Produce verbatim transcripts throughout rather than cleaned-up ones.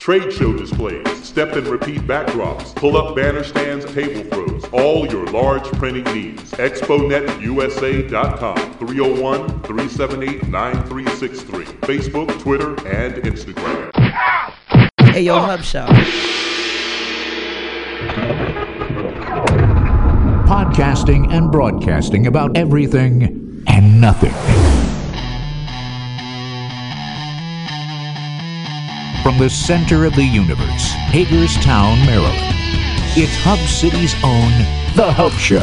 Trade show displays, step and repeat backdrops, pull-up banner stands, table throws, all your large printing needs. expo net u s a dot com, three oh one, three seven eight, nine three six three. Facebook, Twitter, and Instagram. Hey, yo, Hub Show. Podcasting and broadcasting about everything and nothing. From the center of the universe, Hagerstown, Maryland, it's Hub City's own The Hub Show.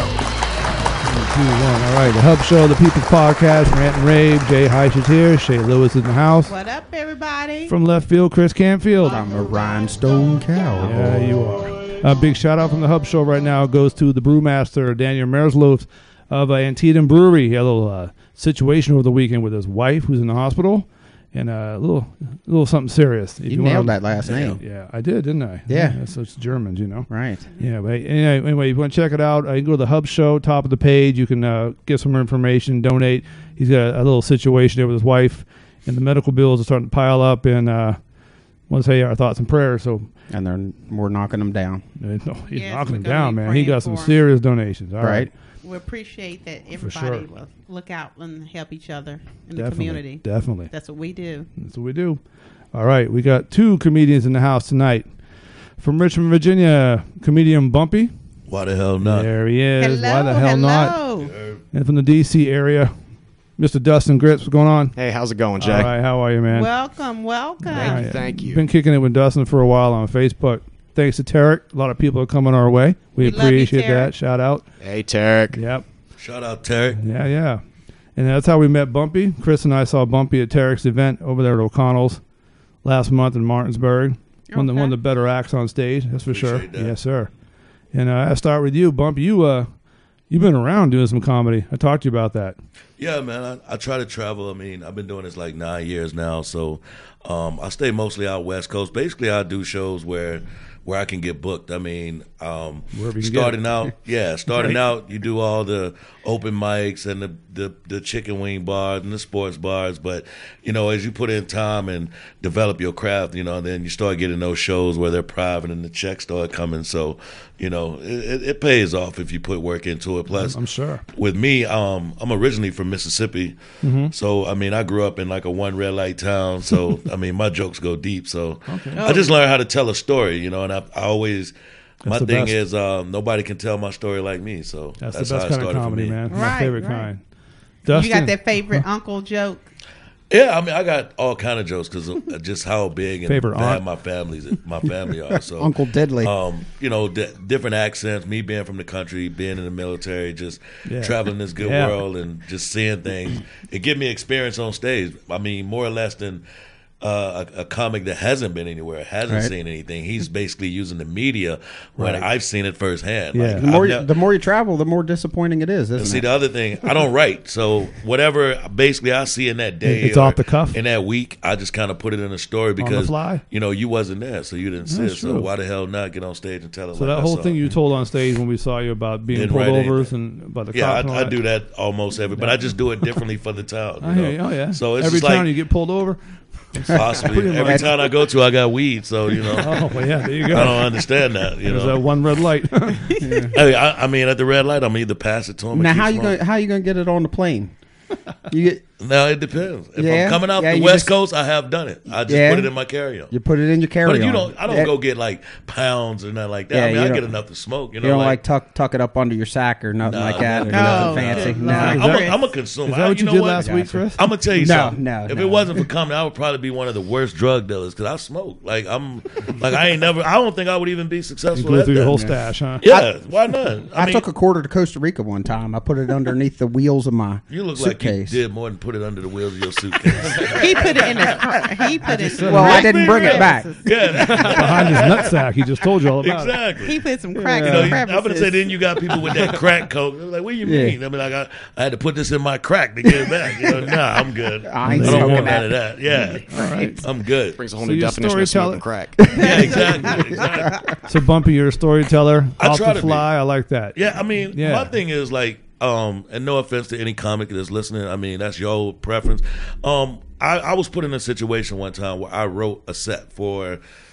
Three, two, one. All right, The Hub Show, the People's Podcast, Rant and Rave. Jay Heish is here. Shay Lewis is in the house. What up, everybody? From left field, Chris Canfield. I'm a rhinestone cow. Yeah, you are. A big shout out from The Hub Show right now goes to the brewmaster, Daniel Merzloaf of uh, Antietam Brewery. He had a little uh, situation over the weekend with his wife, who's in the hospital. And uh, a little, a little something serious. If You, you nailed wanna, that last name. Yeah, I did, didn't I? Yeah. yeah so it's Germans, you know. Right. Yeah, but anyway, anyway, if you want to check it out, uh, you can go to the Hub Show, top of the page. You can uh, get some more information, donate. He's got a, a little situation there with his wife, and the medical bills are starting to pile up. And uh, I want to say our thoughts and prayers. So, And they're we're knocking them down. uh, no, he's Yes, knocking we're them gonna down, be man. He praying got some for him. serious donations. All right. Right. We appreciate that everybody sure. will look out and help each other in Definitely, the community. Definitely. That's what we do. That's what we do. All right, we got two comedians in the house tonight. From Richmond, Virginia, comedian Bumpy. Why the hell not? There he is. Hello, Why the hell hello. not? And from the D C area, Mister Dustin Grits. What's going on? Hey, how's it going, Jay? All right, how are you, man? Welcome, welcome. Thank you, Right. thank you. Been kicking it with Dustin for a while on Facebook. Thanks to Tarek. A lot of people are coming our way. We, We love you, appreciate Tarek. that. Shout out. Hey, Tarek. Yep. Shout out Terry. Yeah, yeah. And that's how we met Bumpy. Chris and I saw Bumpy at Tarek's event over there at O'Connell's last month in Martinsburg. One, of the, Okay. one of the better acts on stage, that's for sure. Appreciate that. Yes, sir. And uh, I start with you, Bumpy. You, uh, you've been around doing some comedy. I talked to you about that. Yeah, man. I, I try to travel. I mean, I've been doing this like nine years now, so um, I stay mostly out West Coast. Basically, I do shows where where I can get booked. I mean, um, Wherever you can starting get it. out, yeah, starting Right. out, you do all the open mics and the, the the chicken wing bars and the sports bars. But you know, as you put in time and develop your craft, you know, then you start getting those shows where they're private and the checks start coming. So, you know, it, it pays off if you put work into it. Plus, I'm sure. with me, um, I'm originally from Mississippi, Mm-hmm. so I mean, I grew up in like a one red light town. So I mean, my jokes go deep. So Okay. I just learned how to tell a story, you know. And I, I always, my the thing best. is, um, nobody can tell my story like me. So That's, that's, the how best it kind of started for comedy, me. man. My Right, favorite right. kind. You Dustin, got that favorite uncle joke? Yeah, I mean, I got all kind of jokes because of just how big and Favorite bad aunt? my family's my family are. So Uncle Deadly. um, you know, d- different accents. Me being from the country, being in the military, just Yeah. traveling this good Yeah. world and just seeing things. It give me experience on stage. I mean, more or less than uh, a, a comic that hasn't been anywhere, hasn't Right. seen anything. He's basically using the media when Right. I've seen it firsthand. Yeah. Like, the more I've you, nev- the more you travel, the more disappointing it is, and isn't see, it? the other thing, I don't write. So whatever basically I see in that day, It's or off the cuff? in that week, I just kind of put it in a story because fly? you know you wasn't there, so you didn't see That's it. So true. why the hell not get on stage and tell it? So like that I whole saw thing it? you told on stage when we saw you about being Didn't pulled write overs anything. and about the Yeah, cops and all I, I that. do that almost every, but I just do it differently for the town. You I know? hear you. Oh yeah. So it's every just time like you get pulled over. possibly Pretty every much. town I go to, I got weed. So you know, Oh well, yeah. There you I go. don't understand that. You There's know, that one red light. hey, I, I mean, at the red light, I'm either pass it to them. Now, how you going? How you going to get it on the plane? You get Now it depends. If Yeah? I'm coming out Yeah, the you West just- Coast, I have done it. I just Yeah? put it in my carry-on. you put it in your carry-on. But you don't. I don't Yeah. go get like pounds or nothing like that. Yeah, I mean, you I don't- get enough to smoke. You know, You don't like, like, tuck tuck it up under your sack or nothing No, like that, or no, nothing no, fancy. no. No, I'm, a, I'm a consumer. Is that what I, you, you know did what? last week, Gotcha. Chris? I'm gonna tell you No, something. no, if no. it wasn't for comedy, I would probably be one of the worst drug dealers because I smoke. Like I'm, like I ain't never. I don't think I would even be You successful. go at through your that. whole stash, huh? Yeah, why not? I, mean, took a quarter to Costa Rica one time. I put it underneath the wheels of my You look suitcase. like you did more than put it under the wheels of your suitcase. He put it in the. He put it. Well, I didn't bring it back. yeah, Behind his nutsack, he just told you all about it. exactly. He put some crack You in know, the you- I'm gonna say crevices. then you got people with that crack coke. They're like, what do you Yeah. mean? I mean, like I, I had to put this in my crack to get it back. You know, nah, I'm good. I I ain't don't smoking want that. none of that. Yeah, I'm good. Brings a whole So new you're a definition of smoking storyteller? crack. Yeah, exactly. exactly. So Bumpy, you're a storyteller. I Off try the to be. fly. I like that. Yeah, I mean, Yeah. my thing is like, um, and no offense to any comic that's listening. I mean, that's your preference. Um, I, I was put in a situation one time where I wrote a set for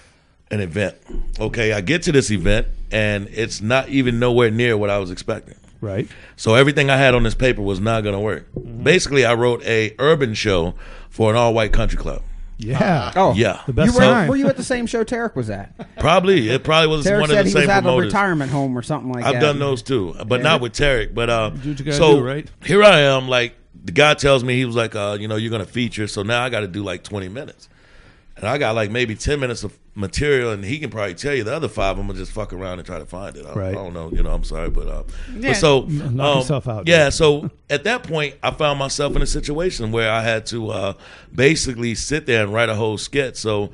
an event. Okay, I get to this event, and it's not even nowhere near what I was expecting. Right. So everything I had on this paper was not going to work. Mm-hmm. Basically, I wrote a urban show for an all-white country club. Yeah. Oh, Yeah. The best You were, time. were you at the same show Tarek was at? Probably. It probably was Tarek one said of the he same was at a promoters. retirement home or something like I've that. done those too, but not with Tarek. But uh, Do what you gotta so do, right? here I am. Like the guy tells me, he was like, uh, you know, you're gonna feature. So now I got to do like twenty minutes, and I got like maybe ten minutes of material, and he can probably tell you the other five. I'm gonna just fuck around and try to find it. I, Right. I don't know. You know, I'm sorry, but uh, Yeah. but so Knock um, yourself out, Yeah. dude. So at that point, I found myself in a situation where I had to uh, basically sit there and write a whole sketch. So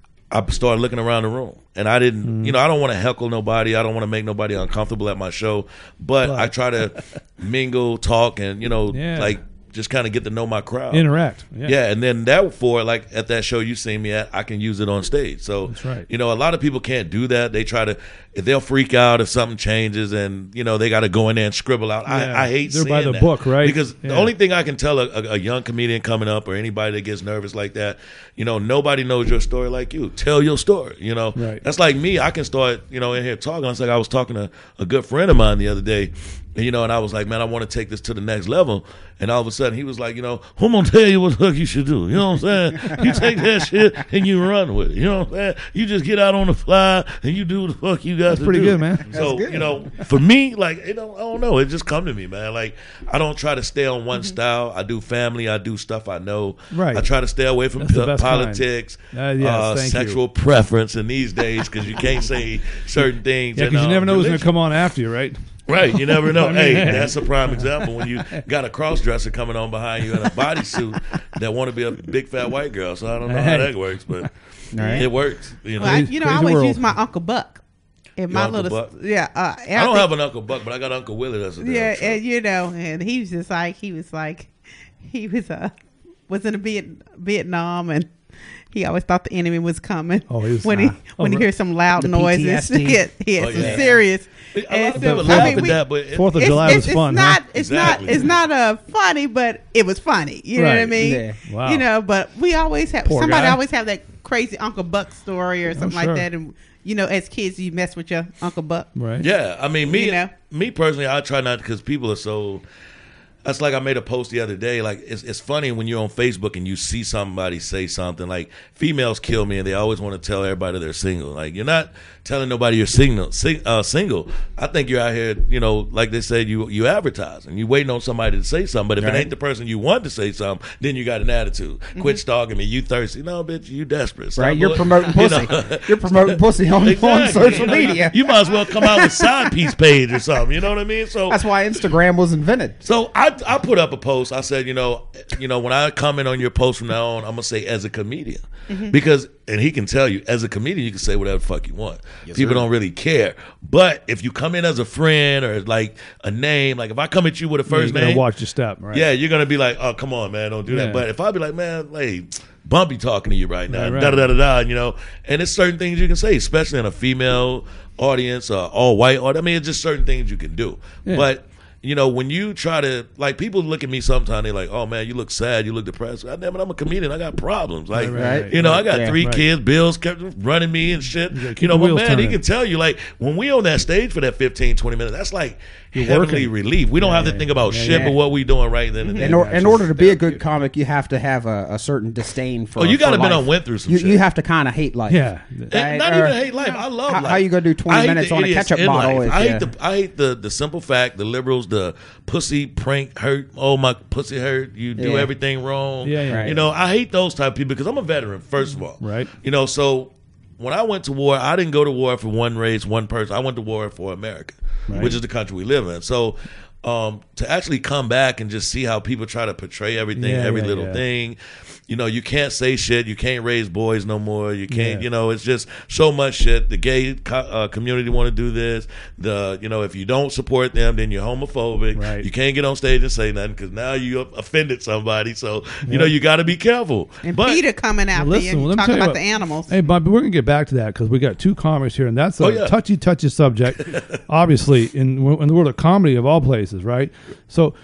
I started looking around the room, and I didn't, Mm-hmm. you know, I don't want to heckle nobody. I don't want to make nobody uncomfortable at my show, but, But- I try to mingle, talk, and, you know, Yeah. like just kind of get to know my crowd. Interact. Yeah. Yeah, and then that for like at that show you seen me at, I can use it on stage. So That's right. you know, a lot of people can't do that. They try to, they'll freak out if something changes, and you know they got to go in there and scribble out. Yeah. I, I hate They're seeing by the that. book, right? Because the Yeah. only thing I can tell a, a, a young comedian coming up or anybody that gets nervous like that, you know, nobody knows your story like you. Tell your story. You know, Right. that's like me. I can start, you know, in here talking. It's like I was talking to a good friend of mine the other day. And, you know, and I was like, man, I want to take this to the next level. And all of a sudden, he was like, you know, who gonna tell you what the fuck you should do? You know what I'm saying? You take that shit and you run with it. You know what I'm saying? You just get out on the fly and you do what the fuck you got That's to pretty do. good, man. So, you know, for me, like, it don't, I don't know. It just come to me, man. Like, I don't try to stay on one style. I do family. I do stuff I know. Right. I try to stay away from That's the po- best kind. politics, Uh, yes, uh, thank sexual you. preference in these days because you can't say certain things. Yeah, and, because you uh, never know who's going to religion. come on after you, right? Right, you never know. I mean, Hey, yeah. that's a prime example when you got a cross dresser coming on behind you in a bodysuit that want to be a big fat white girl. So I don't know how that works, but Right. it works. You know, Well, I, you know, I Crazy always world. use my Uncle Buck. And my Your Uncle little, Buck? yeah. Uh, I don't have an Uncle Buck, but I got Uncle Willie. That's a damn Yeah, truck. and you know, and he was just like he was like he was uh was in a Viet, Vietnam, and he always thought the enemy was coming. Oh, he was when he not. when Oh, he hears some loud the noises. P T S D. he had, he had Oh, some yeah. serious. A lot and of so, people I laugh mean, at we- that, but it, Fourth of it's, July it's, was it's fun, not huh? it's Exactly. not it's not uh funny, but it was funny. You know what I Right. mean? Yeah. Wow. You know, but we always have Poor somebody guy. always have that crazy Uncle Buck story or something sure. like that, and you know, as kids, you mess with your Uncle Buck. Right. yeah, I mean, me, You know? me personally, I try not because people are so. That's like I made a post the other day. Like it's it's funny when you're on Facebook and you see somebody say something like females kill me and they always want to tell everybody they're single. Like you're not telling nobody you're single. Sing, uh, single. I think you're out here, you know, like they said, you you advertise and you waiting on somebody to say something. But if it ain't the person you want to say something, then you got an attitude. Quit stalking me. You thirsty? No, bitch. You desperate. Stop Right, you're bull- promoting you pussy. know? You're promoting pussy on, on Exactly. social You know, media. You might as well come out with side piece page or something. You know what I mean? So That's why Instagram was invented. so I I put up a post. I said, you know, you know, when I comment on your post from now on, I'm gonna say as a comedian because, and he can tell you, as a comedian, you can say whatever the fuck you want. People don't really care. But if you come in as a friend or like a name, like if I come at you with a Yeah, first you gotta name, watch your step, right? yeah, you're gonna be like, oh, come on, man, don't do Yeah. that. But if I be like, man, hey, Bumpy talking to you right now, Right, right. da da da da da, you know, and it's certain things you can say, especially in a female audience, uh, all white audience. I mean, it's just certain things you can do. Yeah. But you know, when you try to, like, people look at me sometimes, they're like, oh, man, you look sad, you look depressed. God damn it, I'm a comedian. I got problems. Like, Right, right, you know, right. I got Yeah, three right. kids, bills kept running me and shit. gotta keep You know, the but wheels man, he turning. can tell you, like, when we on that stage for that fifteen, twenty minutes, that's like You're heavenly working. relief. We don't Yeah, have to yeah. think about Yeah, shit yeah. but what we doing right then and there. In, or, in Actually, order to be a good therapeutic. comic, you have to have a, a certain disdain for. Oh, you got gotta to been on went through some you, shit. You have to kind of hate life. Yeah. And Right? not Or- even hate life. I love How- life. how you gonna do twenty I hate minutes the on a idiots ketchup in bottle life. is- I hate yeah. the I hate the the simple fact, the liberals, the pussy prank hurt. Oh, my pussy hurt. You do Yeah. everything wrong. Yeah, yeah. Right. You know, I hate those type of people because I'm a veteran. First of all, Right. You know, so when I went to war, I didn't go to war for one race, one person. I went to war for America, Right. which is the country we live in. So. Um, to actually come back and just see how people try to portray everything, Yeah, every yeah, little yeah. thing, you know, you can't say shit. You can't raise boys no more. You can't, Yeah. you know, it's just so much shit. The gay co- uh, community want to do this. The, you know, if you don't support them, then you're homophobic. Right. You can't get on stage and say nothing because now you offended somebody. So, you know, you got to be careful. And but, Peter coming out Well, there listen, well, let me talking tell you about what- the animals. Hey, Bobby, we're gonna get back to that because we got two comics here, and that's a Oh, yeah. touchy, touchy subject. Obviously, in in the world of comedy, of all places, right? So,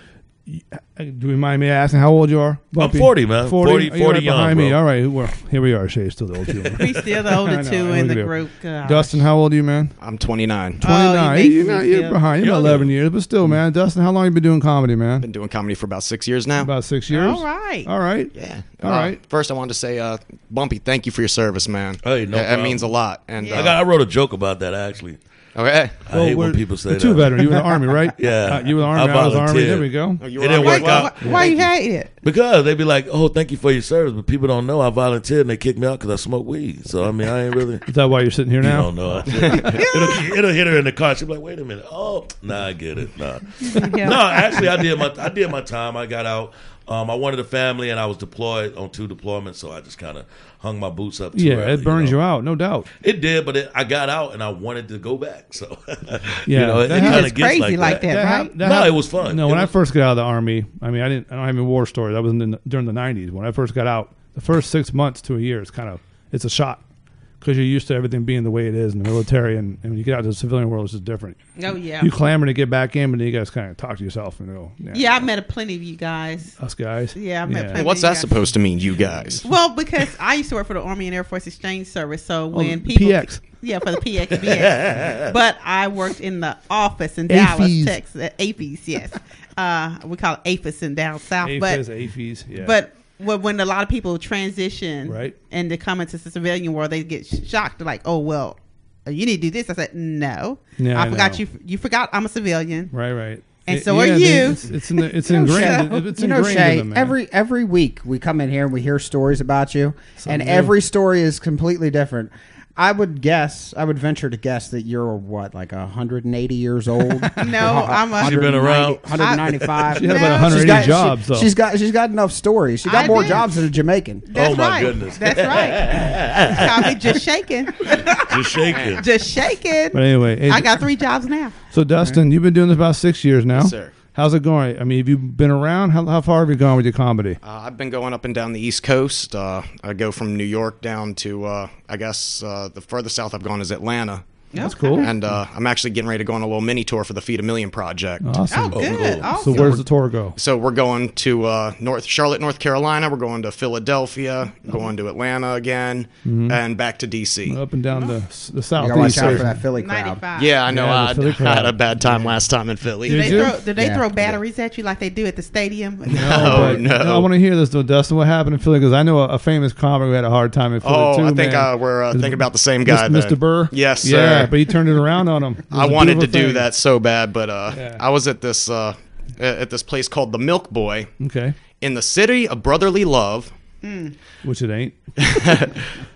Do you mind me asking how old you are? Bumpy? I'm forty, man. forty, forty, forty You're right young, behind me. bro. All right, well, here we are. Shay's still the old two. He's still the older I know, two I in know the you. group. Gosh. Dustin, how old are you, man? I'm twenty-nine. twenty-nine. makes you're me not, you're feel- behind. You're about Younger. eleven years, but still, man. Dustin, how long you been doing comedy, man? Been doing comedy for about six years now. About six years. All right. All right. Yeah. All Uh, right. First, I wanted to say, uh, Bumpy, thank you for your service, man. Hey, no That- that problem. means a lot. And Yeah. I uh, got. I wrote a joke about that actually. okay. I hate when we're- people say we're that. two veteran. You were in the army, right? Yeah. Uh, you were in the I army. I, was army. volunteered. There we go. Oh, you It were didn't alright. work Why, out. why, why you hate it? Because they be like, "Oh, thank you for your service," but people don't know I volunteered and they kicked me out because I smoke weed. So I mean, I ain't really. Is that why you're sitting here You now? don't know. it'll, it'll hit her in the car. She'll be like, "Wait a minute. Oh, nah, I get it. Nah, Yeah. no. Actually, I did my I did my time. I got out. Um, I wanted a family, and I was deployed on two deployments, so I just kind of hung my boots up. Too Yeah, early, it burns you, know? out, no doubt. It did, but it, I got out, and I wanted to go back. So Yeah, you know, it, that it hap- kind It's of gets crazy like like that. that, hap- right? that No, hap- it was fun. No, It when I was- first got out of the army, I mean, I didn't. I don't have any war stories. I was in the, during the nineties when I first got out. The first six months to a year is kind of it's a shock because you're used to everything being the way it is in the military, and, and when you get out to the civilian world, it's just different. Oh yeah. You clamor to get back in, but then you guys kind of talk to yourself and go, "Yeah, Yeah, I met a plenty of you guys. us guys." Yeah, I met plenty. What's you that guys. supposed to mean, you guys? Well, because I used to work for the Army and Air Force Exchange Service, so when Oh, people P X. yeah, for the P X B X, but I worked in the office in Dallas, A F Es. Texas. A F Es, yes, uh, we call it A F E S in down south. A F but Es, A F Es, yeah. but when when a lot of people transition Right. and to come into the civilian world, they get shocked. They're like, "Oh well, you need to do this." I said, "No, Yeah, I, I forgot know. you. You forgot I'm a civilian." right, right. And It- so are yeah, you. It's, it's, in the, it's You know, ingrained. Shay, it's you know, ingrained Shay, in them, man. every every week we come in here and we hear stories about you, Something and new. every story is completely different. I would guess, I would venture to guess that you're what, like one hundred eighty years old? No, I'm a. She been around. one hundred ninety-five. She had No. about one hundred eighty She's got, jobs, she, though. She's got she's got enough stories. She got I more did. jobs than a Jamaican. That's Oh, my right. goodness. That's right. Call me just shaking, Just shaking. just shaking. But anyway, hey, I got three jobs now. so Dustin, you've been doing this about six years now. Yes, sir. How's it going? I mean, have you been around? How, how far have you gone with your comedy? Uh, I've been going up and down the East Coast. Uh, I go from New York down to, uh, I guess, uh, the furthest south I've gone is Atlanta. That's cool. And uh, I'm actually getting ready to go on a little mini tour for the Feed a Million project. Awesome. Oh, good. cool. Awesome. So where's the tour go? So we're going to uh, North Charlotte, North Carolina. We're going to Philadelphia, going to Atlanta again, and back to D C. Up and down the the You gotta watch southeast. out for area. that Philly crowd. ninety-five. Yeah, I know. Yeah, the I, Philly I had crowd. a bad time last time in Philly. Do Did they you? throw? Do they Yeah. throw batteries at you like they do at the stadium? No, Oh, but no. I want to hear this though, Dustin. What happened in Philly? Because I know a, a famous comic who had a hard time in Philly Oh, too. I think man. uh, we're uh, Is- thinking about the same guy. Mister then. Burr. Yes, sir. Yeah, but he turned it around on him. It was I a wanted to beautiful do thing. that so bad, but uh, Yeah. I was at this uh, at this place called the Milk Boy Okay, in the city of brotherly love, which it ain't. i-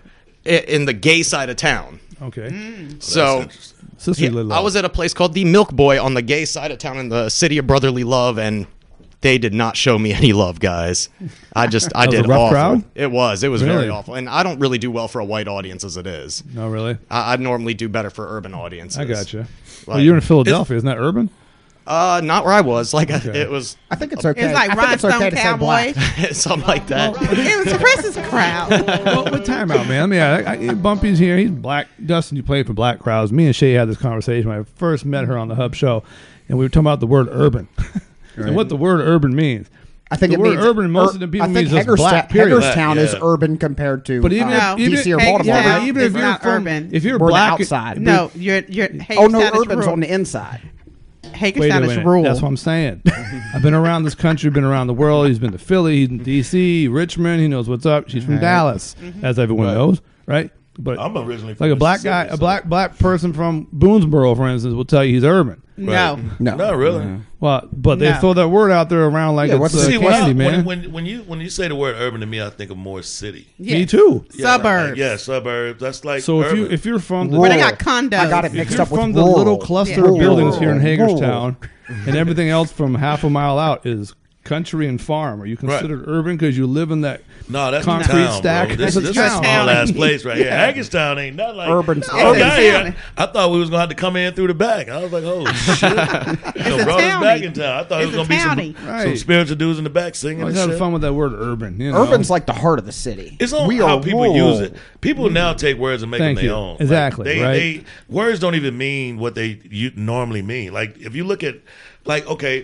in the gay side of town. Okay, So sisterly yeah, love. I was at a place called the Milk Boy on the gay side of town in the city of brotherly love, and they did not show me any love, guys. I just I That was did a rough awful. crowd? It was. It was Really? very awful, and I don't really do well for a white audience as it is. No, really. I, I normally do better for urban audiences. I got you. Well, Like- you're in Philadelphia, isn't that urban? Uh, not where I was. Like I, it was I think it's okay. It's like I think it's okay Rhinestone to say black. Cowboy. something like that. It was Chris's crowd. well, what time out, man? I mean, I, I, Bumpy's here. He's black. Dustin, you played for Black Crowds. Me and Shay had this conversation when I first met her on the Hub Show, and we were talking about the word urban and what the word urban means. I think The it word means urban, most ur- of the people I think means just Hagerstown, black, period. Hagerstown is Yeah. urban compared to But even uh, if, even D C or if, Baltimore. yeah, Hagerstown even if is you're not from, urban. if you're We're the black, outside. No, you're you're. Oh no, Hagerstown is urban's rural. on the inside. Wait a Hagerstown is minute. rural. That's what I'm saying. I've been around this country, been around the world. He's been to Philly, he's in D C, Richmond. He knows what's up. She's from Dallas, as everyone Right. knows, right? But I'm originally from like a black guy, Mississippi, a so- black black person from Boonesboro, for instance, will tell you he's urban. No. No, Not really. Well, but they No. throw that word out there around like Yeah, it's what's uh, the- See, when, I, candy, man. when, when when you when you say the word urban to me, I think of more city. Yes. Me too. Yeah, Suburbs. like, yeah, suburbs. That's like So if you urban. if you're from the Where they Rural. got condos. I got it if mixed you're up with from the rural. little cluster Yeah. of buildings here in Rural. Hagerstown, and everything else from half a mile out is country and farm, are you considered urban because you live in that no, that's concrete town, stack? Bro. This, That's this a is a town. small ass place right here. Hagerstown ain't nothing like Urban No, style. I got It's a here. town. I thought we was gonna have to come in through the back. I was like, oh shit! you know, a brought us townie. back in town. I thought It's it was a gonna be townie. some, Right. some spiritual dudes in the back I singing was and having shit. fun with that word urban. You know? Urban's like the heart of the city. It's on we how are people rural. use it. People now take words and make Thank them their you. own. Like, Exactly, they, right. they words don't even mean what they you normally mean. Like if you look at, like okay,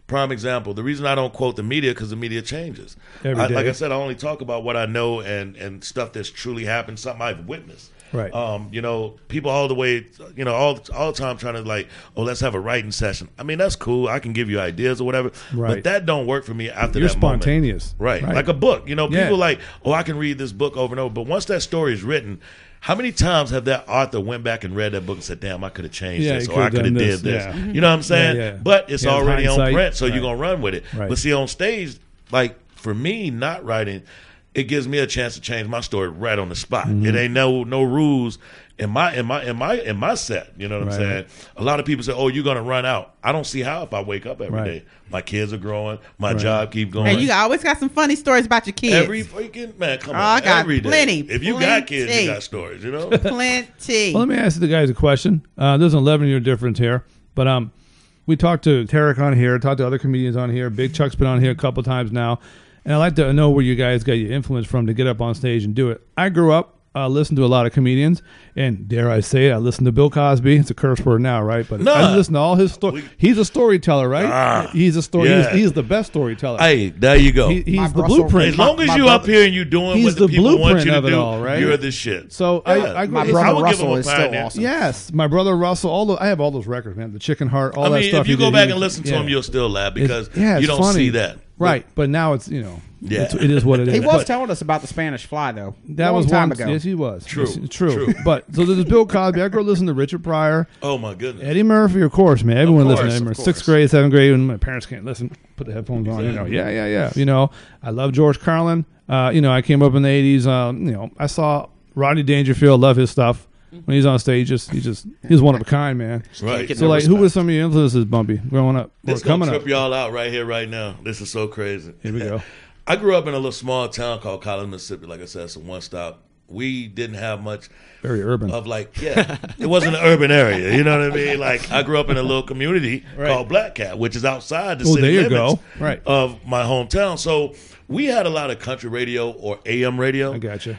prime example. The reason I don't quote the media because the media changes. Every I, day. like I said, I only talk about what I know and and stuff that's truly happened, something I've witnessed. Right. Um, you know, people all the way, you know, all all the time trying to like, oh, let's have a writing session. I mean, that's cool. I can give you ideas or whatever. Right. But that don't work for me after You're that moment. spontaneous. Right. Right. Like a book. You know, Yeah. people like, oh, I can read this book over and over. But once that story is written, how many times have that author went back and read that book and said, damn, I could have changed Yeah, this he or I coulda could have done did this. this. Yeah. You know what I'm saying? Yeah, yeah. But it's Yeah, it's already on hindsight. print, so Right. you're going to run with it. Right. But see, on stage, like for me, not writing, it gives me a chance to change my story right on the spot. Mm-hmm. It ain't no no rules in my in my in my in my set. You know what I'm Right. saying? A lot of people say, "Oh, you're gonna run out." I don't see how if I wake up every day. Right. My kids are growing, my Right. job keep going. And you always got some funny stories about your kids. every freaking man, come Oh, on, I got every day. plenty, If you got kids, plenty. you got stories. You know. Plenty. Well, let me ask the guys a question. Uh, there's an eleven year difference here, but um, we talked to Tarek on here, talked to other comedians on here. Big Chuck's been on here a couple times now, and I'd like to know where you guys got your influence from to get up on stage and do it. I grew up. I listened to a lot of comedians, and dare I say it, I listened to Bill Cosby. It's a curse word now, right? But Nah. I listened to all his stories. He's a storyteller, right? Ah, he's a story. yeah. He's, he's the best storyteller. Hey, there you go. He- he's My the Brussels- blueprint. as long as my you brother- up here and you doing He's what the, the people want blueprint you to of it do, all, right? you're the shit. So Yeah. I, I, My grew- brother I would give Russell him a is pie still there. awesome. Yes, my brother Russell. All the, I have all those records, man. The Chicken Heart, all I that mean, stuff. if you he go did, back he- and listen to yeah. him, you'll still laugh because It's- yeah, you it's don't funny. see that. Right, but now it's you know, Yeah. it's, it is what it is. He was But telling us about the Spanish Fly, though. that Long was time one, ago. Yes, he was. True, Yes, true. true. But so there's Bill Cosby. I grew up listening to Richard Pryor, Oh my goodness. Eddie Murphy, of course, man. Everyone course, listened to Eddie of Murphy. course. Sixth grade, seventh grade, when my parents can't listen, put the headphones on. You know, yeah, yeah, yeah. You know, I love George Carlin. Uh, you know, I came up in the eighties. Um, you know, I saw Rodney Dangerfield. Love his stuff. When he's on stage, just he just he's one of a kind, man. Right. Take it So, no like, who respect. were some of your influences, Bumpy, growing up? Or This gonna coming trip up? y'all out right here, right now. This is so crazy. Here we go. I grew up in a little small town called Collins, Mississippi. Like I said, it's a one stop. We didn't have much Very urban. of like, yeah, it wasn't an urban area. You know what I mean? Like, I grew up in a little community Right. called Black Cat, which is outside the Oh, city there you limits go. Right. of my hometown. So we had a lot of country radio or A M radio. I got you.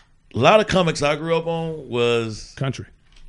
A lot of comics I grew up on was Country.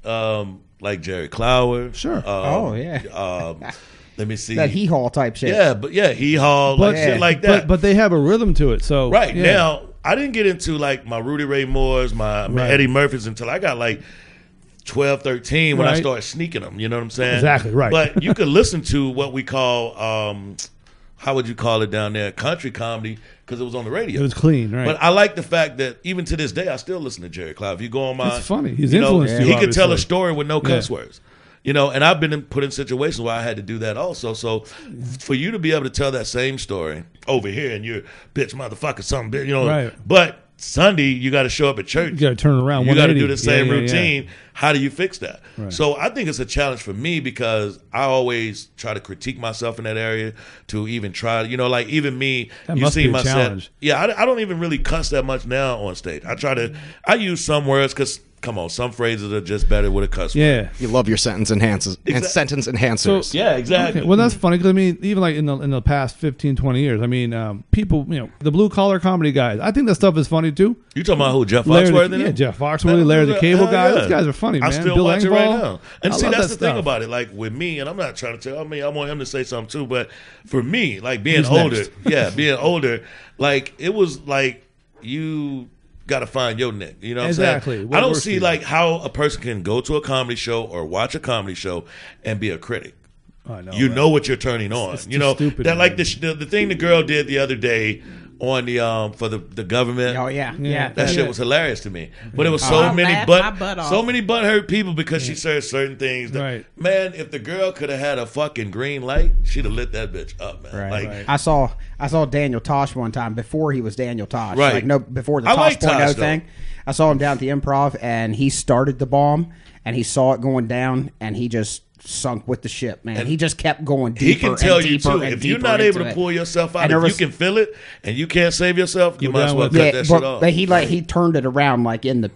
um, like Jerry Clower. Sure. Um, Oh, yeah. Um, let me see. That hee haw type shit. Yeah, but yeah, he haul like But- shit like But that. but they have a rhythm to it. So right yeah. now, I didn't get into like my Rudy Ray Moores, my, my Right. Eddie Murphys until I got like twelve, thirteen when I Right. started sneaking them. You know what I'm saying? Exactly, right. But you could listen to what we call, um, how would you call it down there? Country comedy because it was on the radio. it was clean, right? But I like the fact that even to this day, I still listen to Jerry Cloud. If you go on my, It's funny. He's you know, influenced you, He could tell a obviously. story with no cuss Yeah. words. You know, and I've been in, put in situations where I had to do that also. So for you to be able to tell that same story over here and you're bitch motherfucker something, bitch, you know, Right. but Sunday you got to show up at church. You got to turn it around. You got to do one eighty. the same Yeah, yeah, yeah. routine. How do you fix that? Right. So I think it's a challenge for me because I always try to critique myself in that area to even try. You know, like even me, That you must see be a my challenge. set. Yeah, I, I don't even really cuss that much now on stage. I try to. I use some words because come on, some phrases are just better with a cuss word. Yeah. You love your sentence enhancers and Exact- sentence enhancers. So- Yeah, exactly. Okay, well, that's funny because I mean, even like in the in the past fifteen, twenty years, I mean, um, people, you know, the blue collar comedy guys. I think that stuff is funny too. You talking about who? Jeff Larry the- Foxworthy? yeah, Jeff Foxworthy, Larry the Cable Hell Guy. yeah. Those guys are funny, I man. still Bill watch it right Engvall. now. And I see, love that's that the thing stuff. about it. Like with me, and I'm not trying to tell. I mean, I want him to say something too, but for me, like being Who's older, next? yeah, being older, like it was like you got to find your nick. You know what Exactly. I'm saying? What I don't works for see you? like how a person can go to a comedy show or watch a comedy show and be a critic. I know, you right? know what you're turning on. it's you too know stupid, that like man. the, sh- the the thing the girl did the other day on the um for the the government. Oh, yeah. Yeah. That Yeah. shit was hilarious to me. But it was Oh, so I many laughed my butt, butt off. so many butthurt people because she said certain things. That, Right. Man, if the girl could have had a fucking green light, she'd have lit that bitch up, man. Right. Like, Right. I saw I saw Daniel Tosh one time before he was Daniel Tosh. Right. Like no before the I Tosh like point Tosh, oh though. thing. I saw him down at the Improv and he started the bomb and he saw it going down and he just sunk with the ship, man. And he just kept going he deeper can tell and you deeper too. and If you're deeper not able into to it. pull yourself out, And if there you was- can feel it and you can't save yourself, you Go might as down well with cut yeah, that but, shit off. but he like he turned it around like in the pit.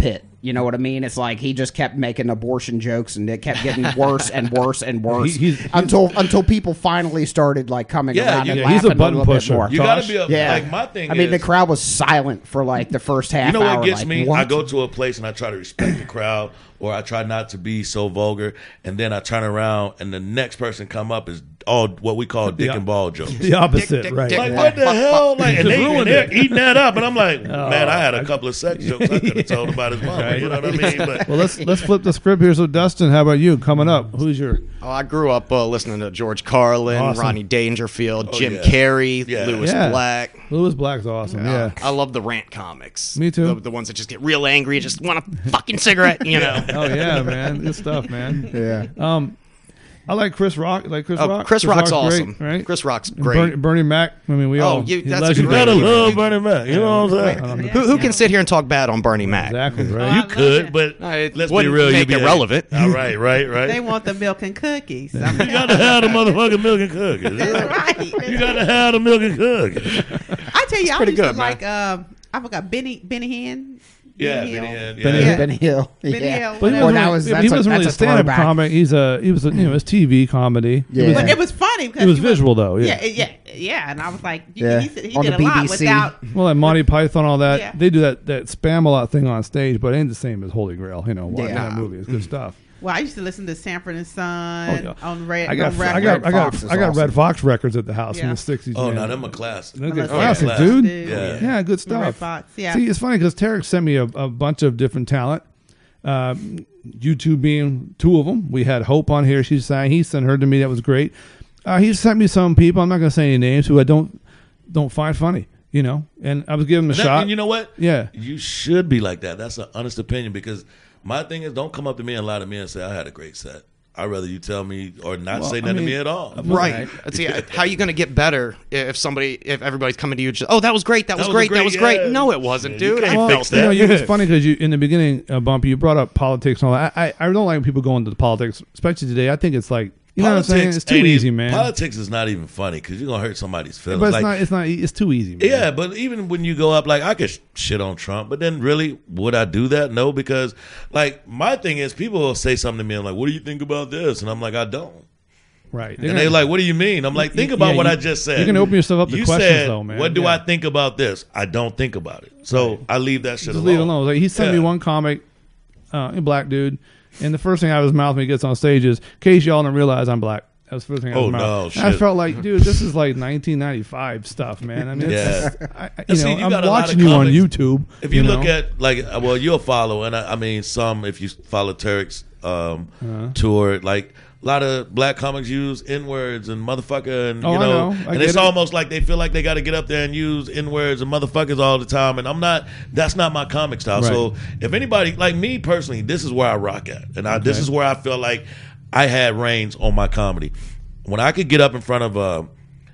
You know what I mean? It's like he just kept making abortion jokes, and it kept getting worse and worse and worse He- he's- until until people finally started like coming Yeah, around you- and yeah, laughing he's a button little pusher. bit more. You Tosh. got to be a, Yeah, like my thing. I mean, is, the crowd was silent for like the first half You know hour. what gets like, me? what? I go to a place and I try to respect the crowd, or I try not to be so vulgar, and then I turn around and the next person come up is all what we call dick Yeah. and ball jokes. The opposite, dick, right? dick. Like Yeah. what the hell? Like and Just they, and ruined they're it. eating that up, and I'm like, Oh, man, I had a couple of sex jokes I could have told about his mama. Right. You know what I mean? But Well, let's let's flip the script here. So, Dustin, how about you? Coming up, who's your? Oh, I grew up uh, listening to George Carlin, Awesome. Rodney Dangerfield, Oh, Jim yeah. Carrey, Yeah. Lewis Yeah. Black. Lewis Black's awesome. Yeah. I love the rant comics. Me too. The, the ones that just get real angry, just want a fucking cigarette, you know. Oh yeah, man, good stuff, man. Yeah. Um, I like Chris Rock. Like Chris Oh, Rock. Chris Rock's awesome. great, right? Chris Rock's And great. Bernie, Bernie Mac. I mean, we Oh, all. you- he's that's a legendary. great- gotta Yeah. love Bernie Mac. You know what I'm saying? Um, Who, who can sit here and talk bad on Bernie Mac? Exactly Oh, right. I You love could, it. but Uh, it let's be wouldn't real. make you be it like, relevant. All right, right, right. They want the milk and cookies. I You mean, gotta have the motherfucking milk and cookies. that's right. You gotta have the milk and cookies. I tell you, I pretty used good, to man. like. Um, I forgot Benny Benny Hinn. Yeah, Benny Hill. Benny Hinn, Benny, yeah. Yeah. Benny Hill. Benny yeah. Hill, But he whatever. Well, wasn't, that really- was- he that's a- wasn't really a that's a stand-up throwback. comic. He's a he was a, you know, it's T V comedy. Yeah. It was, But it was funny because It was he visual, though, yeah. yeah, yeah, yeah. And I was like, you, Yeah. he, said- he On did the a lot B B C. without. well, like Monty Python, all that. Yeah. They do that that spam a lot thing on stage, but it ain't the same as Holy Grail. You know, watching Yeah. that movie. It's good stuff. Well, I used to listen to Sanford and Son Oh, yeah. on Red. I got on I record. got I got Fox is I got awesome. Red Fox records at the house Yeah. in the sixties. Oh, man. no, them a classic. They're I good love classics, Red dude. Fox, Yeah. Yeah, good Red stuff. Fox, yeah. See, it's funny because Tarek sent me a, a bunch of different talent. Uh, you two being two of them. We had Hope on here. She sang. He sent her to me. That was great. Uh, he sent me some people. I'm not going to say any names who I don't don't find funny. You know, and I was giving them a That- shot. and you know what? Yeah. You should be like that. That's an honest opinion because my thing is don't come up to me and lie to me and say I had a great set. I'd rather you tell me or not Well, say I nothing mean- to me at all. Right. See, how are you going to get better if somebody, if everybody's coming to you, just, oh, that was great, that was was a great, that great- was great. yeah. No, it wasn't, Yeah, you dude. can't I Well, felt fix you know, that. you, it's funny because you in the beginning, uh, Bumpy, you brought up politics and all that. I, I, I don't like when people go into the politics, especially today. I think it's like you know what I'm saying. It's too ain't easy, even- man. Politics is not even funny because you're gonna hurt somebody's feelings. but it's Like, not. It's not. It's too easy, man. yeah, but even when you go up, like I could sh- shit on Trump, but then really, would I do that? No, because like my thing is, people will say something to me. I'm like, "What do you think about this?" And I'm like, "I don't." Right. And they're like, "What do you mean?" I'm like, "Think Yeah, about what you- I just said." you can open yourself up to you questions, said, though, man. What do Yeah. I think about this? I don't think about it, so I leave that shit just alone. leave it alone. Like he sent me Yeah. one comic, uh, a black dude, and the first thing out of his mouth when he gets on stage is, "In case y'all don't realize I'm black." That was the first thing out of Oh, his mouth. no, And I shit. felt like, dude, this is like nineteen ninety-five stuff, man. I mean, it's, Yeah. I, I- you And see, know, you I'm got a lot of watching you on comics- YouTube. If you, know? look at like, uh, well, you'll follow, and I, I mean, some if you follow Tarek's um, Uh-huh. tour, like a lot of black comics use N words and motherfucker, and Oh, you I know, know. I and get it's it. almost like they feel like they got to get up there and use N words and motherfuckers all the time. And I'm not. That's not my comic style. Right. So if anybody like me personally, this is where I rock at, and I, this is where I feel like I had reins on my comedy. When I could get up in front of uh,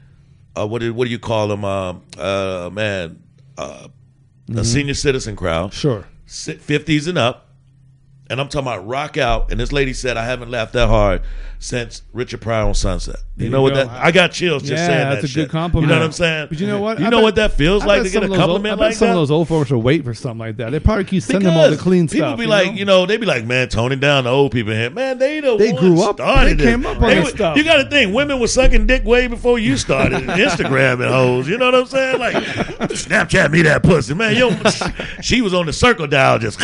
uh what do what do you call them? Uh, uh man, uh, a senior citizen crowd, Sure. fifties and up, and I'm talking about rock out. And this lady said, "I haven't laughed that hard since Richard Pryor on Sunset." You There know you what go. that? I got chills just Yeah, saying that. that's a shit. good compliment. You know what I'm saying? But you know what? You I know bet- what that feels I like bet to some get of a those old- compliment I bet like some that. of those old folks will wait for something like that. They probably keep sending them all the Because clean people stuff. be you like, know? you know, they be like, man, toning down the old people here. Man, they the They ones grew up- started they it. came up on They this was- stuff. You got to think, women were sucking dick way before you started. Instagram and hoes, you know what I'm saying? Like, Snapchat me that pussy, man. Yo, she was on the circle dial just.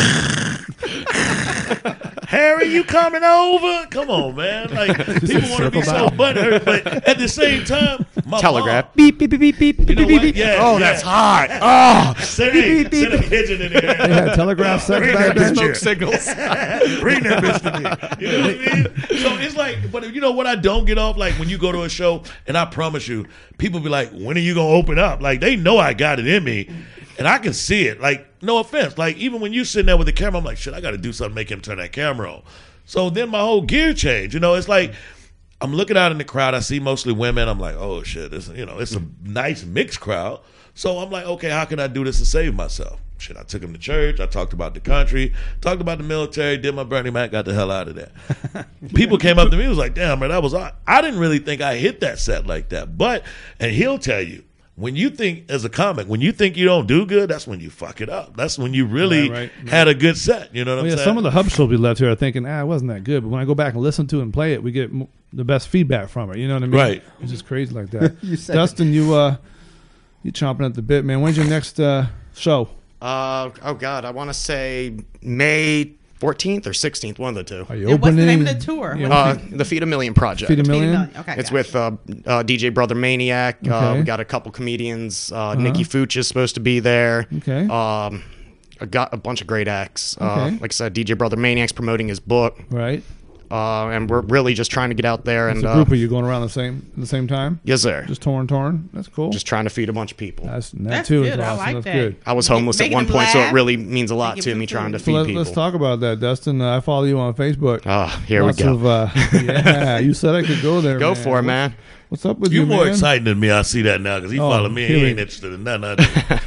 Harry, you coming over? Come on, man. Like people want to be so butthurt, but at the same time, my Telegraph. mom- Beep, beep, beep, beep, beep, you beep, know beep, what? beep. Yeah, Oh, yeah. that's hot. Oh, Send, hey, send a pigeon in They here. had telegraph sex Bring back that then. bitch smoke here. signals. Bring that bitch to me. You know what I mean? So it's like, but you know what I don't get off? Like when you go to a show, and I promise you, people be like, when are you going to open up? Like they know I got it in me, and I can see it. Like, no offense. Like even when you sitting there with the camera, I'm like, shit, I got to do something to make him turn that camera on. So then my whole gear changed. You know, it's like, I'm looking out in the crowd. I see mostly women. I'm like, oh shit, it's, you know, it's a nice mixed crowd. So I'm like, okay, how can I do this to save myself? Shit, I took him to church. I talked about the country, talked about the military, did my Bernie Mac, got the hell out of there. People came up to me and was like, damn, man, that was, I, I didn't really think I hit that set like that. But, and he'll tell you, when you think, as a comic, when you think you don't do good, that's when you fuck it up. That's when you really Right, right. had a good set. You know what Well, I'm yeah, saying? some of the hub shows we left here are thinking, ah, it wasn't that good. But when I go back and listen to it and play it, we get m- the best feedback from it. You know what I mean? Right. It's just crazy like that. You said Dustin, you uh, you chomping at the bit, man. When's your next uh, show? Uh, oh God, I want to say May fourteenth or sixteenth, one of the two. Are you And what's the opening? name of the tour? you What's Uh, the Feed a Million Project. Feed a Feed a Million? Million. Okay, It's gotcha. with uh, uh, D J Brother Maniac. Uh, Okay. we got a couple comedians. Uh, Nikki Fuchs is supposed to be there. Okay. Um, I got a bunch of great acts. Uh, Okay. like I said, D J Brother Maniac's promoting his book, Right. uh, and we're really just trying to get out there It's and a uh, group of you going around the same at the same time. yes, sir. Just, Just torn, torn. That's cool. trying to feed a bunch of people. That's that That's too good. is I awesome. like That's that. good. I was homeless at Making one them point, so it laugh. really means a lot Making to them me trying to food. feed So let, people. let's talk about that, Dustin. Uh, I follow you on Facebook. Ah, here Lots we go. Of, uh, yeah, you said I could go there. Go man. for it, man. What's up with You're you, more man? exciting than me. I see that now because he Oh, follow me. here He we- ain't interested in nothing. I do.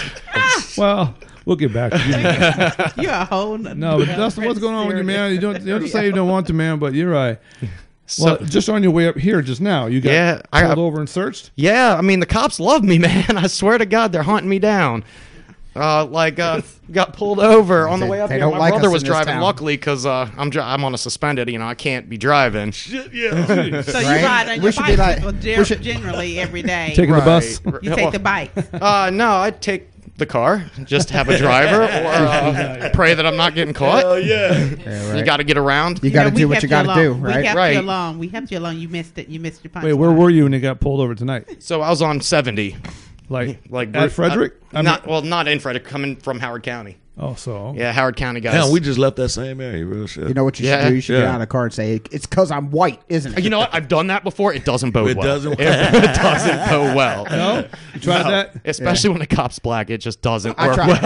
Well, we'll get back to you. man. You're a whole n- No, but Dustin, what's going on with you, man? You don't, you don't have to say you don't want to, man, but you're right. Well, So- just on your way up here just now, you got Yeah, I- pulled over and searched? Yeah, I mean the cops love me, man. I swear to God, they're hunting me down. Uh, like uh, got pulled over on the They- way up they here. don't My like brother us was in this driving, town. luckily, because uh, I'm dri- I'm on a suspended. You know, I can't be driving. Shit, yeah. So Right? you ride on We your should be bike like- gen- we should- generally every day. Taking the bus? Right. You take the bike. Uh, no, I'd take the car, just have a driver, or uh, pray that I'm not getting caught. Hell yeah. Yeah, right. You got to get around. You got to know, we do what helped you got to along. do, We right? helped Right. you along. We helped you along. You missed it. You missed your punch. Wait, where were you when you got pulled over tonight? So I was on seventy, Like, like at Frederick? Uh, I mean- not well, not in Frederick, coming from Howard County. Oh, so. Yeah, Howard County guys. Hell, we just left that same area. Real shit. You know what you Yeah. should do? You should Yeah. get out of the car and say, it's because I'm white, isn't it? You know what? I've done that before. It doesn't bode It well. doesn't- It, it doesn't go well. No? You tried No. that? Especially when the cop's black, it just doesn't I work tried-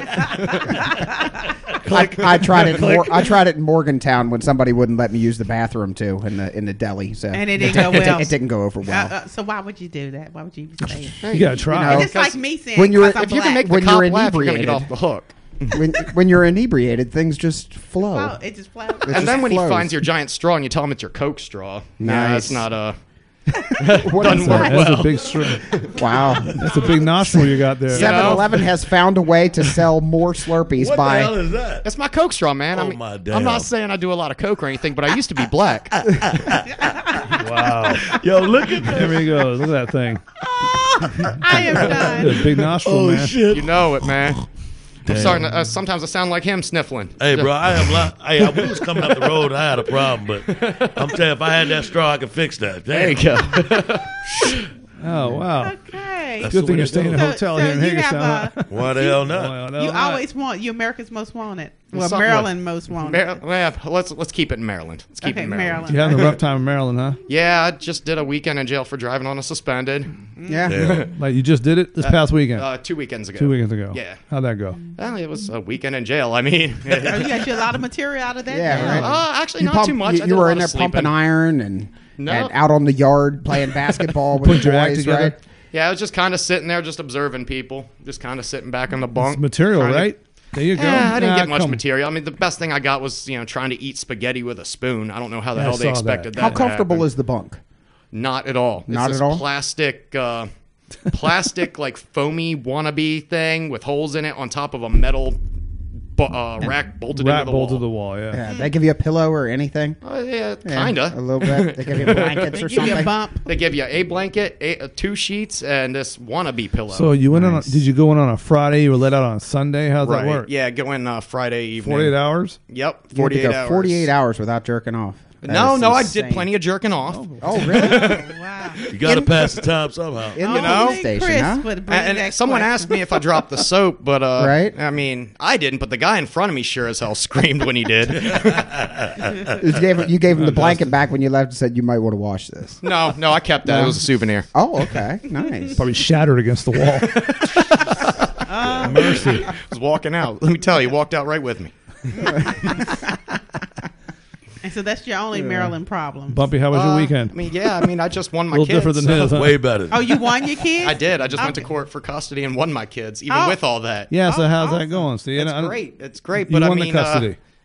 well. I, I tried it. In Mor- I tried it in Morgantown when somebody wouldn't let me use the bathroom too in the in the deli. So And it didn't go well. It didn't go over well. Uh, uh, so why would you do that? Why would you even say it? You got to try. You know, It's just like me saying when you're- because I'm If you can black. make the When cop you're laugh, you're gonna get inebriated. off the hook. when when you're inebriated, things just flow. Oh, it just flows. It And just then when he flows. finds your giant straw and you tell him it's your Coke straw, yeah, Nice. that's not a. What Doesn't is work that? That's well. a big string. Wow. That's a big nostril you got there. seven eleven has found a way to sell more Slurpees What by. the hell is that? That's my Coke straw, man. Oh, I mean, my I'm damn. not saying I do a lot of Coke or anything, but I used to be black. Wow. Yo, look at that. There he goes. Look at that thing. I am done. That's a big nostril, Oh, man. shit. You know it, man. I'm starting to, uh, sometimes I sound like him sniffling. Hey, bro, I am like, hey, I we was coming up the road. I had a problem, but I'm telling you, if I had that straw, I could fix that. There you Damn. go. Oh, wow. Okay. That's Good the thing way you're to staying go. in a So- hotel so here in you have Hagerstown. a- Why the hell not? Well, no, You not. always want. You America's most wanted. Well, Something Maryland most wanted. Mar- well, let's let's keep it in Maryland. Let's keep Okay, it in Maryland. Maryland. You're having a rough time in Maryland, huh? Yeah, I just did a weekend in jail for driving on a suspended. Yeah. Yeah. Like you just did it this past weekend, Uh, two weekends ago. two weekends ago. Yeah. How'd that go? Well, it was a weekend in jail. I mean, Oh, you got you a lot of material out of that. Yeah, now? right. uh, actually You not pump- too much. You, I you did a were lot in there of sleeping. pumping iron and, No. and out on the yard playing basketball with Put the your act boys, together. right? Yeah, I was just kind of sitting there, just observing people, just kind of sitting back on the bunk. It's material, trying to- right? There you go. Yeah, I didn't Nah, get much come- material. I mean, the best thing I got was you know trying to eat spaghetti with a spoon. I don't know how the Yeah, I hell they saw expected that. that. How to comfortable happen. is the bunk? Not at all. Not it's at this all? Plastic, uh, plastic like foamy wannabe thing with holes in it on top of a metal bu- uh, rack bolted Rat into the bolt wall. to the wall, yeah. Yeah, they give you a pillow or anything? Uh, yeah, Yeah, kinda. A little bit. They give you blankets They or give you a something. bump. They give you a blanket, a, uh, two sheets, and this wannabe pillow. So you went Nice. on? Did you go in on a Friday? You were let out on a Sunday. How's right. that work? Yeah, go in uh, Friday evening. Forty-eight hours. Yep, You had to forty-eight go hours. forty-eight hours without jerking off. That No, is no, I insane. did plenty of jerking off. Oh, really? Wow. You got to In- pass the time somehow. In Oh, the know? police station, Chris huh? would bring And, that and someone question. asked me if I dropped the soap, but uh, Right. I mean, I didn't. But the guy in front of me sure as hell screamed when he did. You gave, you gave him the blanket back when you left and said you might want to wash this. No, no, I kept that. No. It was a souvenir. Oh, okay. Nice. Probably shattered against the wall. Mercy. I was walking out. Let me tell you, he walked out right with me. And so that's your only Maryland problem. Bumpy, how was Uh, your weekend? I mean, yeah. I mean, I just won a my little kids. different than so- his. Huh? Way better. Oh, you won your kids? I did. I just went to Okay. court for custody and won my kids, even Oh. with all that. Yeah. So Oh, how's awesome. that going? See, It's I don't- great. It's great. You But won I the mean, custody. Uh,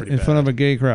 in front of a gay crowd.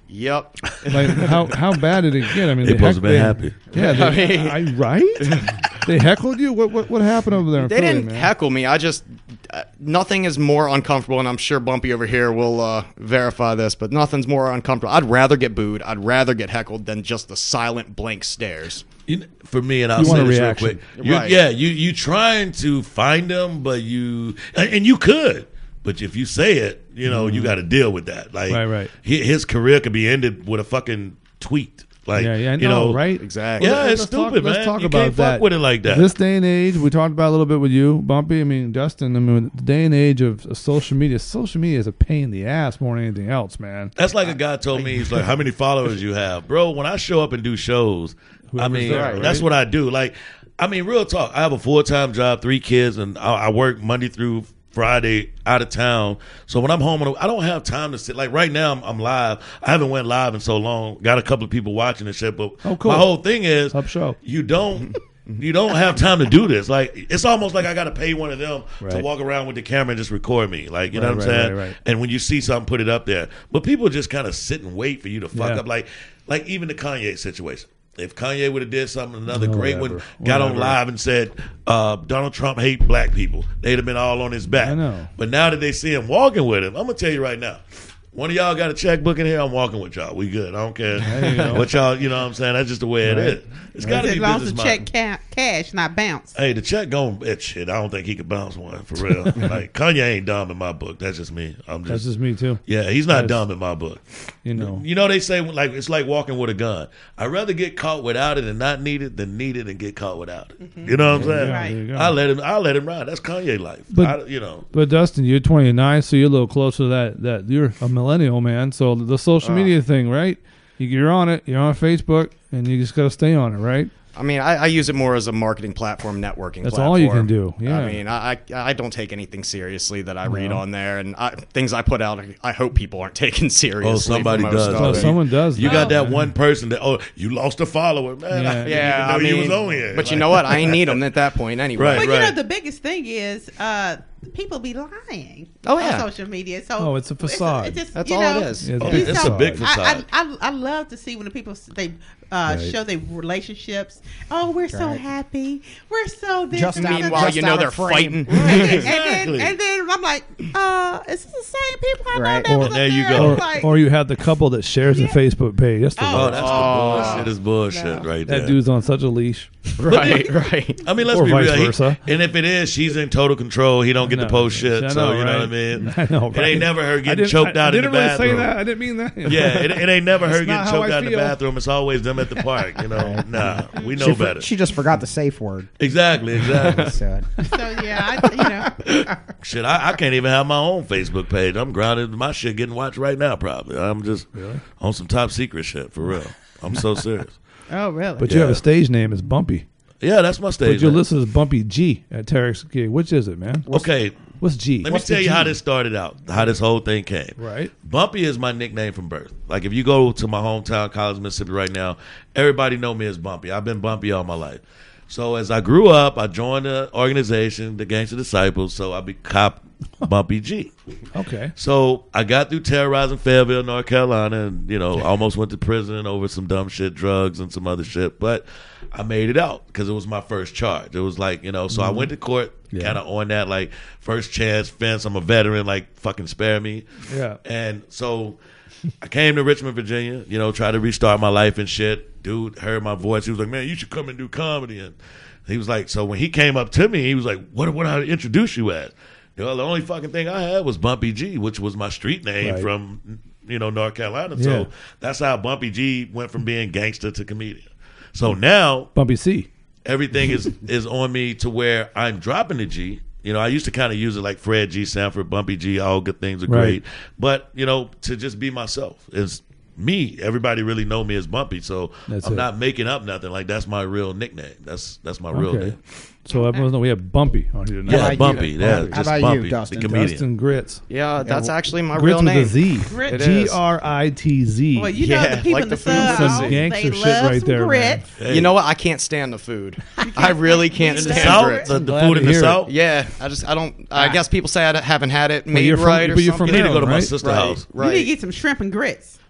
Yep. Like how how bad did it get? I mean, They they supposed to heck- be they- happy. Yeah, I they, mean- I, right? They heckled you. What what what happened over there? In They Philly, didn't man? heckle me. I just uh, nothing is more uncomfortable, and I'm sure Bumpy over here will uh, verify this. But nothing's more uncomfortable. I'd rather get booed. I'd rather get heckled than just the silent blank stares. You, for me, and I'll You say want a this real reaction. quick. You, Right. Yeah, you you trying to find them, but you and, and you could, but if you say it, you know, you got to deal with that. Like, Right, right. hi- His career could be ended with a fucking tweet. Like, Yeah, yeah, you no, know, right? Exactly. Yeah, it's Let's talk- stupid, let's man. talk You about can't that. fuck with it like that. This day and age, we talked about a little bit with you, Bumpy. I mean, Dustin. I mean, the day and age of of social media. Social media is a pain in the ass more than anything else, man. That's like a guy told me, he's like, how many followers you have? Bro, when I show up and do shows, I Whoever's mean, there, right? that's what I do. Like, I mean, real talk. I have a full-time job, three kids, and I, I work Monday through Friday out of town. So when I'm home, I don't have time to sit. Like right now, I'm, I'm live. I haven't went live in so long. Got a couple of people watching and shit. But Oh, cool. my whole thing is, Up show. you don't. You don't have time to do this. Like it's almost like I got to pay one of them to Right. walk around with the camera and just record me. Like you know Right, what I'm right, saying? right, right. And when you see something, put it up there. But people just kind of sit and wait for you to fuck Yeah. up. Like, like even the Kanye situation. If Kanye would have did something, another Oh, great one whatever. got on Whatever. live and said uh, Donald Trump hate black people, they'd have been all on his back. I know. But now that they see him walking with him, I'm gonna tell you right now. One of y'all got a checkbook in here. I'm walking with y'all. We good. I don't care There you go. what y'all. You know what I'm saying? That's just the way it Right. is. It's got to As be long as business the minded. check ca- cash, not bounce. Hey, the check going bitch shit. I don't think he could bounce one for real. Like Kanye ain't dumb in my book. That's just me. I'm That's just, just me too. yeah. He's not That's- dumb in my book. You know. You know they say like it's like walking with a gun. I'd rather get caught without it and not need it than need it and get caught without it. You know what I'm saying? Yeah, Right. there you go. I let him. I let him ride. That's Kanye life. But- I, you know. But Dustin, you're twenty-nine, so you're a little closer to that. That you're a millennial, man. So the social media thing, right? You- You're on it. You're on Facebook, and you just got to stay on it, right? I mean, I, I use it more as a marketing platform, networking That's platform. all you can do, yeah. I mean, I, I I don't take anything seriously that I read No. on there, and I, things I put out, I hope people aren't taken seriously. Oh, somebody for most does. of Oh, it. someone does. You got that, that man. one person that oh you lost a follower, man. Yeah. I didn't Yeah, even know I mean, you was on here. but you Like- know what? I ain't need them at that point anyway. Right. But you know, the biggest thing is uh, people be lying Oh, yeah. on social media. So Oh, it's a facade. just, That's you all know, it is. It's Oh, a big it's a facade. big I, facade. I, I I love to see when the people s- they uh, Right. show their relationships. Oh, we're so Right. happy. We're so this. Just and out- that. Meanwhile, just you know out they're of frame. fighting. And, then, Exactly. and then I'm like, uh, is this the same people I Right. know? that Or- was up there you there? go. Or, Like, or you have the couple that shares the Facebook page. That's the Oh, Oh, worst. that's Oh. the bullshit. Is bullshit No. right there. That dude's on such a leash. right, right. I mean, let's Or be vice real. He- versa. and if it is, she's in total control. He don't get I to know. post shit. I so know, you know right? what I mean. I know, It right? ain't never her I getting didn't- choked I, out I in the didn't really bathroom. say that. I didn't mean that. Yeah, it, it ain't never her That's getting not how choked I out in the feel. bathroom. It's always them at the park. You know, nah, we know she, better. she just forgot the safe word. Exactly, exactly. So, so yeah, I, you know. Shit, I, I can't even have my own Facebook page. I'm grounded. My shit getting watched right now. Probably. I'm just on some top secret shit for real. I'm so serious. Oh, really? But you have Yeah. a stage name as Bumpy. Yeah, that's my stage. But you're name. listed as Bumpy G at Terex Gig. Which is it, man? Okay, What's G? let me What's tell the you how G? this started out. How this whole thing came. Right. Bumpy is my nickname from birth. Like if you go to my hometown, College, Mississippi, right now, everybody know me as Bumpy. I've been Bumpy all my life. So as I grew up, I joined the organization, the Gangster Disciples. So I became Cop Bumpy G. Okay. So I got through terrorizing Fayetteville, North Carolina, and you know, almost went to prison over some dumb shit, drugs, and some other shit. But I made it out because it was my first charge. It was like, you know, so I went to court, Yeah. kind of on that like first chance fence. I'm a veteran, like fucking spare me. Yeah. And so I came to Richmond, Virginia, you know, try to restart my life and shit. Dude heard my voice. He was like, man, you should come and do comedy. And he was like, so when he came up to me, he was like, what, what do I introduce you as? You know, the only fucking thing I had was Bumpy G, which was my street name Right. from, you know, North Carolina. Yeah. So that's how Bumpy G went from being gangster to comedian. So now Bumpy C. everything is is on me to where I'm dropping the G. You know, I used to kind of use it like Fred G, Sanford, Bumpy G, all good things are Right. great. But, you know, to just be myself is me. Everybody really know me as Bumpy. So That's I'm it. not making up nothing. Like that's my real nickname. That's that's my real Okay. name. So everyone knows we have Bumpy on here tonight. Yeah, about you? Bumpy. Yeah, How just about you, Bumpy, Dustin? the comedian. Dustin Grits. Yeah, that's actually my Grits real name. with a Z. Grit. It G is. R I T Z. Well, you know Yeah, the people like in the, the food South, Some gangster they shit love right some there, man. grits. Hey. You know what? I can't stand the food. I really can't In the stand South, grits. the, the Glad food to in the hear it. South. Yeah, I just I don't. I guess people say I haven't had it made you're from- right or but you're from You something. need to go to my Right. sister Right, house. You need to right. get some shrimp and grits.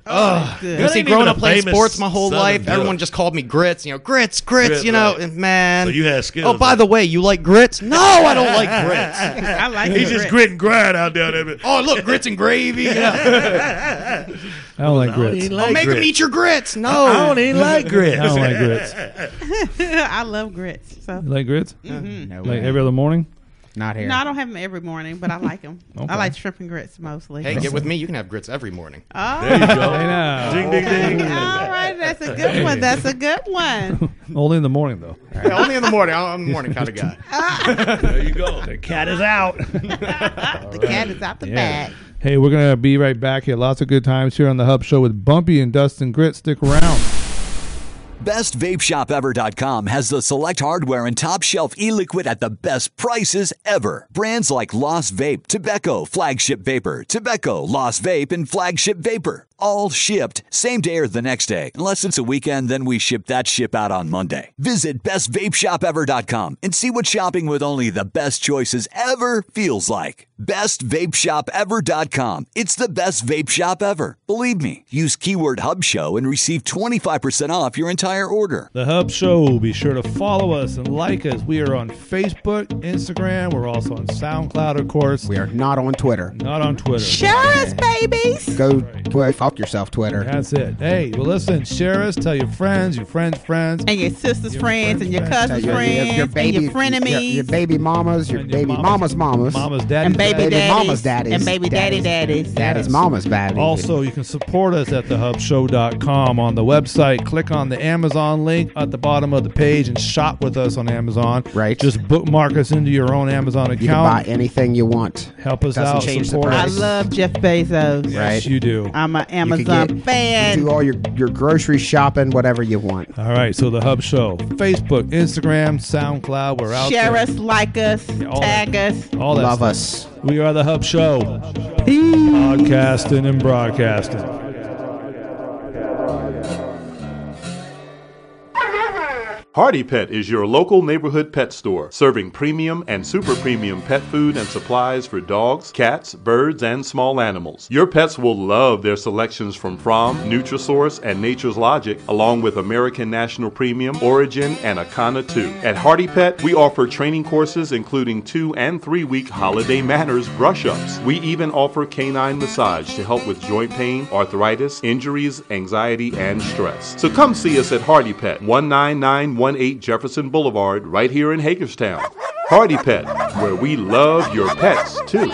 Oh, good. You That see, ain't growing even up a playing famous sports my whole Southern life, deal. everyone just called me grits. You know, grits, grits. Grits, you know, right. and man. So you had skills. Oh, by the way, you like grits? No, I don't like grits. I like He's the just grits. grit and grind out there. There. Oh, look, grits and gravy. Yeah. I don't like I don't grits. even Oh, like make grits. them eat your grits. No, I don't even like grits. I don't like grits. I love grits. So You like grits? No, Like every other morning? not here. no, I don't have them every morning, but I like them. Okay. I like shrimp and grits mostly. Hey, get with me. You can have grits every morning. Oh, There you go. Hey now. Ding, ding, ding. all right, that's a good one. That's a good one. Only in the morning though. Hey, only in the morning. I'm a morning kind of guy. There you go. The cat is out. The cat is out the Yeah. bag. Hey, we're gonna be right back here. Lots of good times here on the Hub Show with Bumpy and Dustin Grit. Stick around. Best Vape Shop Ever dot com has the select hardware and top shelf e-liquid at the best prices ever. Brands like Lost Vape, Tobacco, Flagship Vapor, Tobacco, Lost Vape, and Flagship Vapor. All shipped same day or the next day. Unless it's a weekend, then we ship that ship out on Monday. Visit Best Vape Shop Ever dot com and see what shopping with only the best choices ever feels like. Best Vape Shop Ever dot com. It's the best vape shop ever. Believe me. Use keyword Hub Show and receive twenty-five percent off your entire order. The Hub Show. Be sure to follow us and like us. We are on Facebook, Instagram. We're also on SoundCloud, of course. We are not on Twitter. Not on Twitter. Share us, babies. Go, well, fuck yourself, Twitter. That's it. Hey, well, listen, share us. Tell your friends, your friends' friends. And your sister's Your friends, and your friends' cousin's Your, friends, your, your baby, and your frenemies, your, your baby mamas, your And baby mama's mamas, Mama's daddy. and baby, baby daddies, mama's daddies, and baby daddy daddies. daddy's mama's baby. Also, you can support us at the hub show dot com on the website. Click on the Amazon link at the bottom of the page and shop with us on Amazon. Right. Just bookmark us into your own Amazon account. you can buy anything you want. Help us Doesn't out. change the Support I price. us. love Jeff Bezos. Yes, Right. you do. I'm an You can Amazon get- fan. Do all your, your grocery shopping, whatever you want. All right, so the Hub Show. Facebook, Instagram, SoundCloud. We're out Share there. us, like us, all tag that. us. All that Love stuff. us. We are the Hub Show. Podcasting and broadcasting. Hardy Pet is your local neighborhood pet store, serving premium and super premium pet food and supplies for dogs, cats, birds, and small animals. Your pets will love their selections from Fromm, Nutrisource, and Nature's Logic, along with American National Premium, Origin, and Akana two. At Hardy Pet, we offer training courses including two and three week holiday manners brush-ups. We even offer canine massage to help with joint pain, arthritis, injuries, anxiety, and stress. So come see us at Hardy Pet, one nine nine one eight Jefferson Boulevard, right here in Hagerstown. Hardy Pet, where we love your pets too.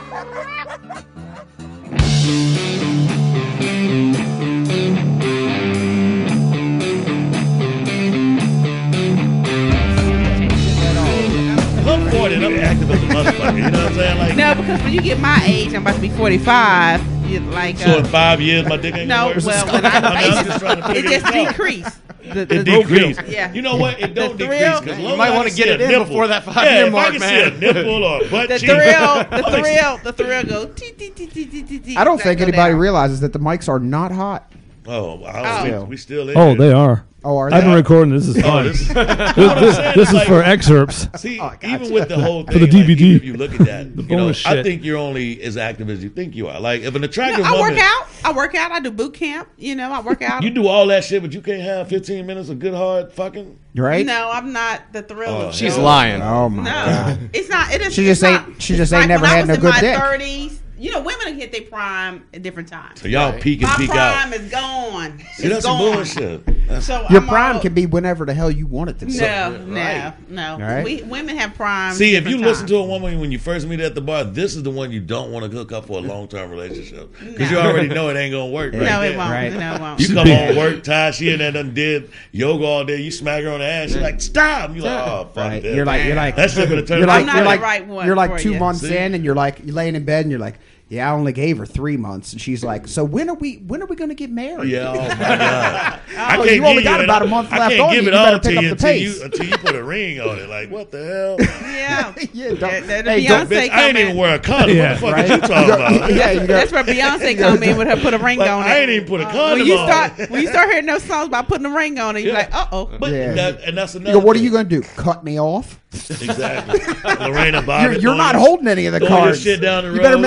I'm forty and I'm active as a motherfucker. You know what I'm saying? Like, No, because when you get my age, I'm about to be forty-five. You like so uh, in five years, my dick ain't no, gonna work. well, when I, I mean, I'm it just trying to just, it figure just this out. decreased. The, the, It decreased. Yeah. You know what? It don't The decrease thrill- because You might wanna get it in before that five-year yeah, mark, if I can man. see a nipple or a butt The cheek. thrill, the I'm like, thrill, the thrill go. Tee, tee, tee, tee, tee, tee, tee. I don't That think go anybody down. realizes that the mics are not hot. Oh, I Oh. we, we still in Oh, here. they are. Oh, are I've they? been recording. This is fun. Oh, this, this this, this is like- for excerpts. See, Oh, gotcha. even with the whole thing, For the D V D. like, even if you look at that, you know, bonus I shit. think you're only as active as you think you are. Like, if an No, attractive I woman, work out. I work out. I do boot camp. You know, I work out. you do all that shit, but you can't have fifteen minutes of good hard fucking. Right? No, I'm not the thrill. Oh, of She's no. lying. Oh my No, god. it's not. It is. She it's just ain't- not- she it's just ain't like never when I had was no in good my dick. thirties. You know, women hit their prime at different times. So y'all Right. peak and My peak prime out. is gone. See, It's that's some gone. bullshit. That's, So Your I'm prime all- can be whenever the hell you want it to be. No, no, Right. no. Right. We women have prime. see, if you different listen times. to a woman when you first meet her at the bar, this is the one you don't want to hook up for a long term relationship because No. you already know it ain't gonna work. Right no, there. it won't. Right. No, it won't. You come home, work, tired, she in there done did yoga all day. You smack her on the ass. She's like, "Stop!" You like, "Oh, fuck Right. that." You're like you're like that shit gonna turn. you're out. like I'm not you're the like right one you're like for two you. months See? in, and you're like you're laying in bed, and you're like, yeah, I only gave her three months, and she's like, so when are we when are we gonna get married? Yeah, oh my god! I Oh, can't you only give got it- about a month I left can't on give you. it You all better to pick you up the until pace. you until you put a ring on it. Like what the hell? Yeah. Yeah, don't- That- that'll hey, Beyonce don't- Bitch, I come ain't in. even wear a condom. Yeah, what the fuck right? are you talking about? yeah, you got, That's where Beyonce come in with her put a ring Like, on it. I ain't even put a condom when you on. start when you start hearing those songs about putting a ring on it, you're Yeah. like, uh oh. But Yeah. that, and that's you another. go, what are you thing. gonna do? Cut me off? Exactly. Lorena Bobbitt. You're, you're throwing not your- holding any of the throwing your cards. shit down the You better road. make sure you're That's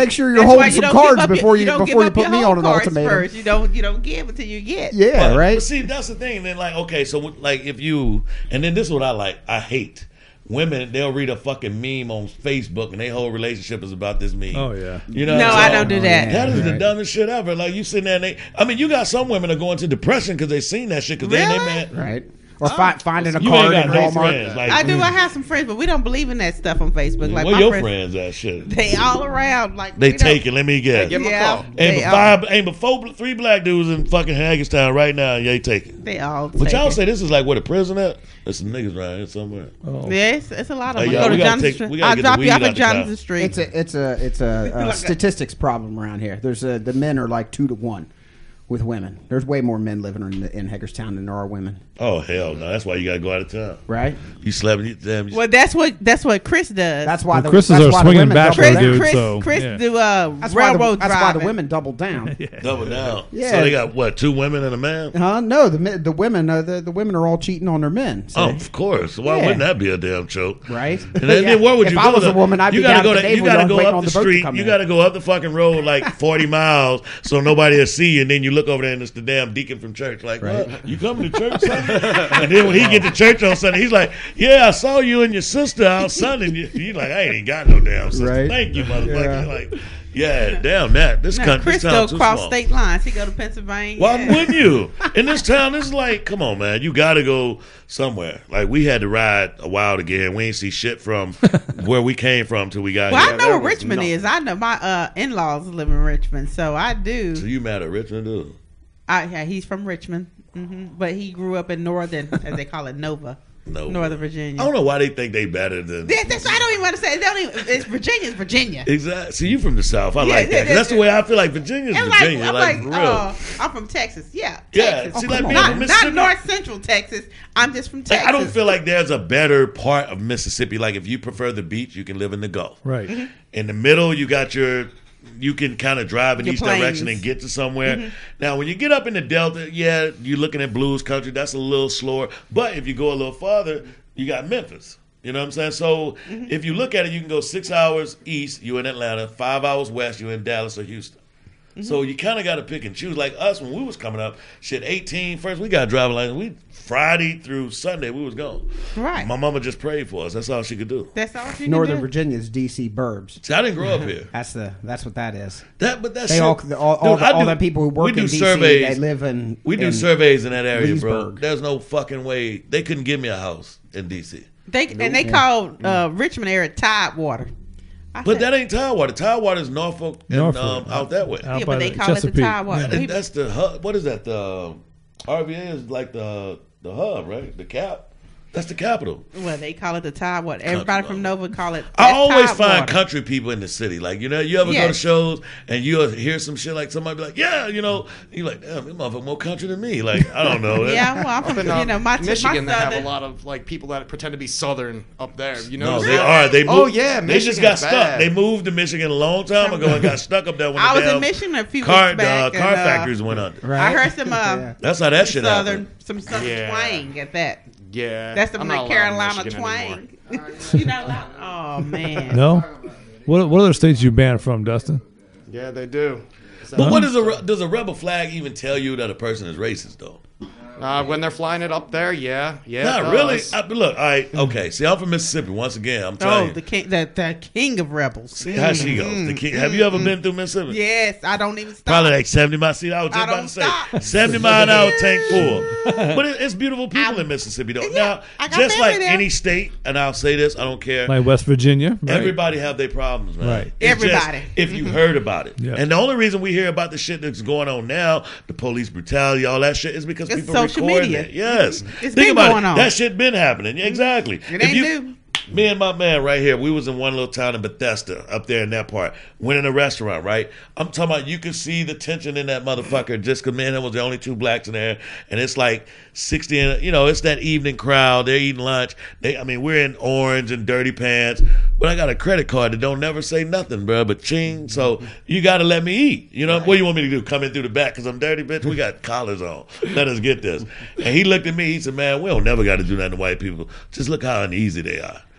hold why you some don't cards give up before your, you don't give before you up put your me home on an cards ultimatum. First. You don't you don't give until you get. Yeah, But- right. But see, that's the thing. Then like, okay, so like if you, and then this is what I like. I hate women. They'll read a fucking meme on Facebook, and their whole relationship is about this meme. Oh yeah. You know? No, what I I'm don't do saying? that. That is the Right. dumbest shit ever. Like you sitting there, and they. I mean, you got some women that go into depression because they seen that shit because they Really? they mad. Right. Or fi- finding a You card ain't in got no Walmart. friends. Like, I do. I have some friends, but we don't believe in that stuff on Facebook. Like where my your friends, friends at? Shit. they all around. Like They we don't- take it. Let me guess. Give 'em a Yeah, call. Ain't they but all, five, ain't but four, three black dudes in fucking Hagerstown right now. Yeah, they take it. they all. But take y'all it. say this is like where the prison at? There's some niggas around here somewhere. Oh. Yeah, it's, it's a lot of Hey, them. y'all, Go to we gotta Jonathan take- Street. we gotta I'll get the drop you weed off out at the car. Jonathan Street. It's a it's a it's a, a Like a- statistics problem around here. There's a the men are like two to one with women. There's way more men living in, in Hagerstown than there are women. Oh hell no! That's why you gotta go out of town. Right. You slapping you damn. You, Well, that's what that's what Chris does. That's why Well, the Chris is that's our why the swinging women double bachelor Chris. down. dude, Chris, so, Chris yeah. do uh, That's why the, railroad that's why the driving. women double down. double down. Yeah. So they got what? Two women and a man. Huh? No, the men- the women uh, the, the women are all cheating on their men. see? Oh, of course. Why Yeah. wouldn't that be a damn joke? Right? And then, Yeah. then where would If you I go? was a to- woman, I'd you be gotta down go. at the To, you naval gotta yard go waiting up on the the boat to street. come You in. gotta go up the fucking road like forty miles, so nobody will see you. And then you look over there and it's the damn deacon from church. Like, Right. what? You coming to church Sunday? And then when he get to church on Sunday, he's like, "Yeah, I saw you and your sister out Sunday." And you, you like, "I ain't even got no damn sister." Right. Thank you, motherfucker. Yeah. Like, yeah, damn that. This No, country, Chris this go town too across small. state lines. He go to Pennsylvania. Why wouldn't you? In this town, this is like, come on, man. You got to go somewhere. Like, we had to ride a while to get here. We ain't see shit from where we came from till we got Well, I here. know there where was Richmond nothing. is. I know my uh, in-laws live in Richmond, so I do. So you mad at Richmond, dude? I, yeah, he's from Richmond, hmm but he grew up in Northern, as they call it, Nova, No. Northern Virginia. I don't know why they think they better than. That- that's I don't even want to say. It don't even, it's Virginia's Virginia. Exactly. See, you from the South. I Yeah, like that. 'Cause yeah, that's the way I feel like Virginia's It's like, Virginia. I'm Like, like, for real. uh, I'm from Texas. Yeah, Yeah, Texas. see, Oh, like come being on. from not, not Mississippi. North Central Texas. I'm just from Like, Texas. I don't feel like there's a better part of Mississippi. Like, if you prefer the beach, you can live in the Gulf. Right. Mm-hmm. In the middle, you got your, you can kind of drive in Your each plains. direction and get to somewhere. Mm-hmm. Now, when you get up in the Delta, yeah, you're looking at blues country. That's a little slower. But if you go a little farther, you got Memphis. You know what I'm saying? So Mm-hmm. if you look at it, you can go six hours east, you in Atlanta. Five hours west, you in Dallas or Houston. Mm-hmm. So you kind of got to pick and choose. Like us, when we was coming up, shit, eighteen, first we got a driving license. We Friday through Sunday, we was gone. Right. My mama just prayed for us. That's all she could do. That's all you Northern can do. Virginia's D C burbs. See, I didn't grow up here. That's the that's what that is. That, but that They shit, all all, all, Dude, the, I all do- the people who work we do in D C, surveys. they live in. We do in surveys in that area, bro. Leesburg. There's no fucking way they couldn't give me a house in D C. They and they called uh, Richmond area Tidewater. I But said, that ain't Tidewater. Tidewater is Norfolk and Norfolk. um, out that way. Out yeah, by but they the call it the Chesapeake. Tidewater. And He- that's the hub. What is that? The R V A is like the the hub, right? The cap. That's the capital. Well, they call it the Tidewater. Everybody from Nova call it. I that's always Tidewater. find country people in the city. Like, you know, you ever go to Yes. shows and you hear some shit like somebody be like, yeah, you know, you're like, damn, this motherfucker more country than me. Like, I don't know. Yeah, well, I'm Up from in uh, you know my Michigan, my they have a southern- lot of like people that pretend to be Southern up there. You know, No, they are. They moved, Oh, yeah, they just Michigan's got stuck. bad. They moved to Michigan a long time ago and got stuck up there when I the was damn in Michigan a few car, weeks back. uh, car and, uh, factories went under. Right. I heard some uh, Yeah. That's how that shit southern, happened. some southern Yeah. twang at that. Yeah, That's some I'm like not allowed in Carolina Michigan twang. anymore. you know, oh man. No. What what other states you banned from, Dustin? Yeah, they do. But what is a re- does a rebel flag even tell you that a person is racist though? Uh, when they're flying it up there, yeah, yeah. it Not really. does. I, look, all right, okay. See, I'm from Mississippi. Once again, I'm Oh, telling you. the king, the, the king of rebels. See how she goes. The kid, have you ever been through Mississippi? Yes, I don't even stop. Probably like seventy miles. See, I was just I about don't to say stop. seventy mile an hour tank full. But it, it's beautiful people I- in Mississippi, though. Yeah, Now, I got just family like there. any state, and I'll say this, I don't care. Like West Virginia. Right. Everybody have their problems, man. Right. It's just Everybody. if you heard about it. Yeah. And the only reason we hear about the shit that's going on now, the police brutality, all that shit, is because It's people social recording media. it. Yes. It's Think been about going it. on. That shit been happening. Yeah, exactly. It If ain't you- new. Me and my man right here, we was in one little town in Bethesda, up there in that part. Went in a restaurant, right? I'm talking about you could see the tension in that motherfucker just because, man, there was the only two blacks in there. And it's like sixty, and, you know, it's that evening crowd. They're eating lunch. They, I mean, we're in orange and dirty pants. But I got a credit card that don't never say nothing, bro, but ching. So you got to let me eat. You know, what do you want me to do? Come in through the back because I'm dirty, bitch? We got collars on. Let us get this. And he looked at me. He said, man, we don't never got to do nothing to white people. Just look how uneasy they are.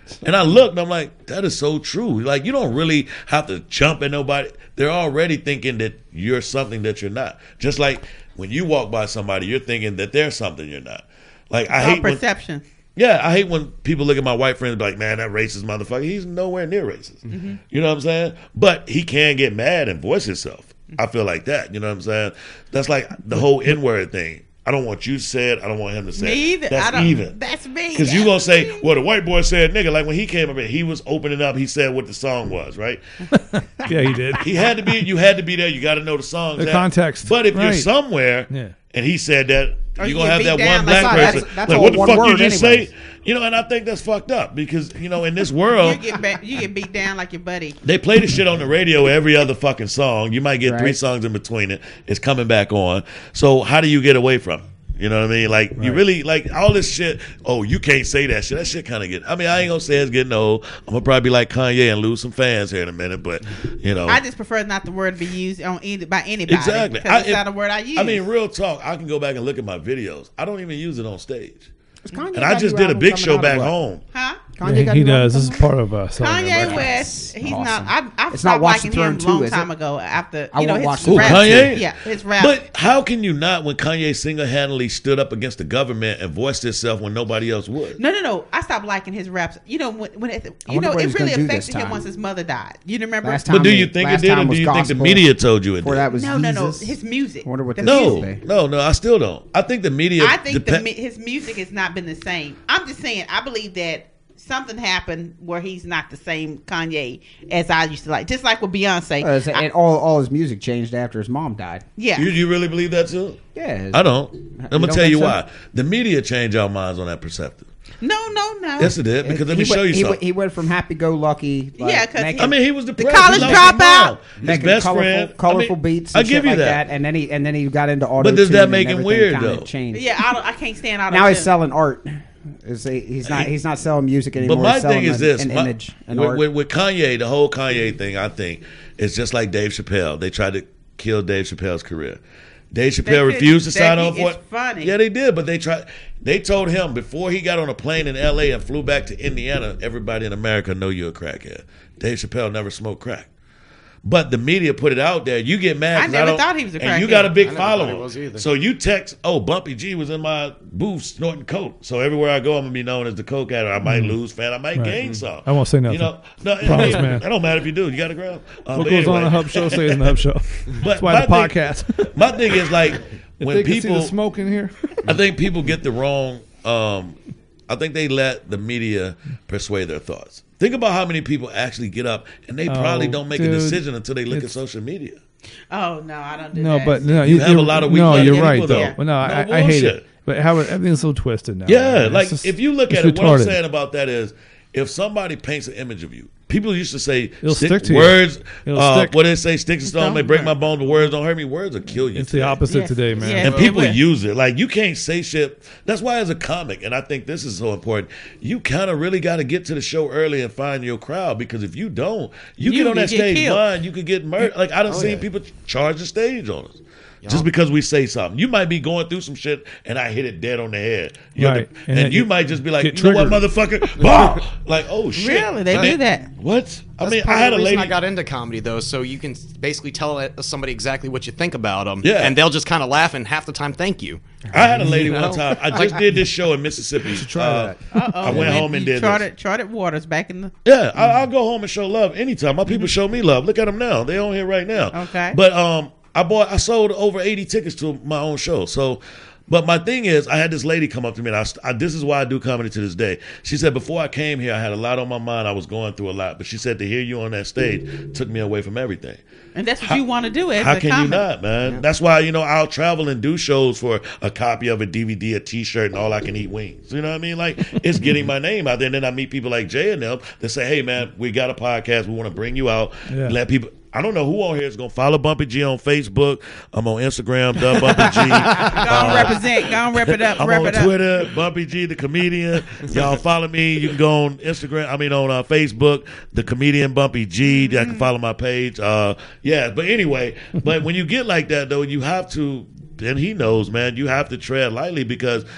And I looked and I'm like, that is so true. Like, you don't really have to jump at nobody. They're already thinking that you're something that you're not. Just like when you walk by somebody, you're thinking that they're something you're not. Like, I hate when, perception. yeah, I hate when people look at my white friends and be like, man, that racist motherfucker. He's nowhere near racist. Mm-hmm. You know what I'm saying? But he can get mad and voice himself. I feel like that. You know what I'm saying? That's like the whole N-word thing. I don't want you to say it. I don't want him to say me it. either. That's I don't, even. That's me. Because you going to say, well, the white boy said nigga. Like when he came up here, he was opening up. He said what the song was, right? Yeah, he did. He had to be, you had to be there. You got to know the song. The context. But if Right. you're somewhere Yeah. and he said that, Or you're you going to have get that beat one down black like that. person. That's- that's like, all what the one fuck you word just anyways. say? You know, and I think that's fucked up because, you know, in this you world, get ba- you get beat down like your buddy. they play the shit on the radio every other fucking song. You might get three Right. songs in between it. It's coming back on. So how do you get away from it? You know what I mean? Like, you Right. really, like, all this shit, oh, you can't say that shit. That shit kind of get, I mean, I ain't going to say it's getting old. I'm going to probably be like Kanye and lose some fans here in a minute, but, you know. I just prefer not the word to be used on any, by anybody. Exactly. Because it's I- not a word I use. I mean, real talk, I can go back and look at my videos. I don't even use it on stage. Kanye And I got just new did a album big coming show out back or what? home. huh? Kanye Yeah, got he new album does. This is coming out? part of uh, Southern Kanye America. West, he's Awesome. not. I've, I've It's not stopped Watch liking the Throne him a two, long is it? time ago. After I you know won't his watch the Who, rap, Kanye? yeah, his rap. But how can you not when Kanye single-handedly stood up against the government and voiced himself when nobody else would? No, no, no. I stopped liking his raps. You know, when, when it, you wonder know, what it he's really gonna do this affected him time. once his mother died. You remember? Last time But do we- you think it last did, or time do was you think the gospel. media told you it Before did? that was No, no, no. Jesus. His music. I wonder what The the No, music. no, no. I still don't. I think the media. I think the, depe- mi- his music has not been the same. I'm just saying. I believe that something happened where he's not the same Kanye as I used to like. Just like with Beyonce. Uh, so- I- and all, all his music changed after his mom died. yeah. You, you really believe that too? Yeah. I don't. I'm gonna don't tell you think so? why. The media changed our minds on that perceptive. no, no, no. Yes, it did. Because let me he show went, you he something. went, he went from happy-go-lucky. Like, Yeah, 'cause making, I mean, he was depressed. college He lost his dropout. mom. His making best colorful, friend. colorful I mean, beats. I And give shit you like that. and then he and then he got into auto. But does that make him weird, though? Changed. Yeah, I, don't, I can't stand all that. Now he's shit. selling art. Is he, he's not he's not selling music anymore. But my he's selling thing is an, this: an my- image, an with, art. with, with Kanye, the whole Kanye thing, I think, is just like Dave Chappelle. They tried to kill Dave Chappelle's career. Dave Chappelle They refused to did- sign that on he for is it. funny. Yeah, they did, but they tried. They told him before he got on a plane in L A and flew back to Indiana, everybody in America know you're a crackhead. Dave Chappelle never smoked crack. But the media put it out there. You get mad. I 'cause never don't- thought he was a And you crackhead. got a big I never thought he following. was either. So you text, oh, Bumpy G was in my booth snorting coke. So everywhere I go, I'm gonna be known as the coke addict. I might lose fan. I might Right. gain some. I won't say nothing. You know, no, it, Promise, it, man. That don't matter if you do. You got to ground. Uh, What but goes on in anyway. the Hub Show stays in the Hub Show. But That's why my the thing- podcast. My thing is like If when they can see people the smoke in here. I think people get the wrong. Um, I think they let the media persuade their thoughts. Think about how many people actually get up and they probably Oh, don't make a dude, decision until they look at it's- social media. Oh no, I don't do No, that. but no, You you have a you're- lot of no, weak-minded you're people, right though. though. Well, no, I, No I hate bullshit. it. But how it- everything's so twisted now. Yeah, man. It's like just- if you look it's at it, what I'm retarded. saying about that is, if somebody paints an image of you, people used to say It'll stick to you. words. It'll Uh, stick. what did they say? Sticks and stones Don't may break hurt. my bones, but words don't hurt me. Words will kill you. It's the today. opposite Yes. today, man. Yes. And people It will. use it. Like, you can't say shit. That's why, as a comic, and I think this is so important, you kind of really got to get to the show early and find your crowd, because if you don't, you, You get on can that get stage killed. blind, you could get murdered. Like, I done Oh, seen yeah. people charge the stage on us. Just because we say something. You might be going through some shit and I hit it dead on the head. You have Right. to- And and then you you might just be like, you get know what, triggered. motherfucker? Bah! Like, oh, shit. Really, they I do mean, that. What? I That's mean, part I had of a the reason lady. I got into comedy, though, so you can basically tell it- somebody exactly what you think about them, Yeah. and they'll just kind of laugh and half the time thank you. I had a lady You know? one time. I just did this show in Mississippi. try Uh, that. Uh-oh. I went home and You did charted, this. charted waters back in the. Yeah, I, I'll go home and show love anytime. My people show me love. Look at them now; they on here right now. Okay. But um, I bought, I sold over eighty tickets to my own show. So, but my thing is, I had this lady come up to me, and I, I this is why I do comedy to this day. She said, before I came here, I had a lot on my mind. I was going through a lot, but she said to hear you on that stage took me away from everything. And that's what How- you want to do as How a can comic. you not, man? That's why, you know, I'll travel and do shows for a copy of a D V D, a T-shirt, and all I can eat wings. You know what I mean? Like, it's getting my name out there. And then I meet people like Jay and them that say, hey, man, we got a podcast. We want to bring you out. Yeah. Let people. I don't know who on here is going to follow Bumpy G on Facebook. I'm on Instagram, the Bumpy G. Go on, represent. Go on, rep it up. I'm rep on it up. Twitter, Bumpy G, the comedian. Y'all follow me. You can go on Instagram. I mean, on uh, Facebook, the comedian Bumpy G. Mm-hmm. I can follow my page. Uh, yeah, but anyway, but when you get like that, though, you have to, and he knows, man, you have to tread lightly because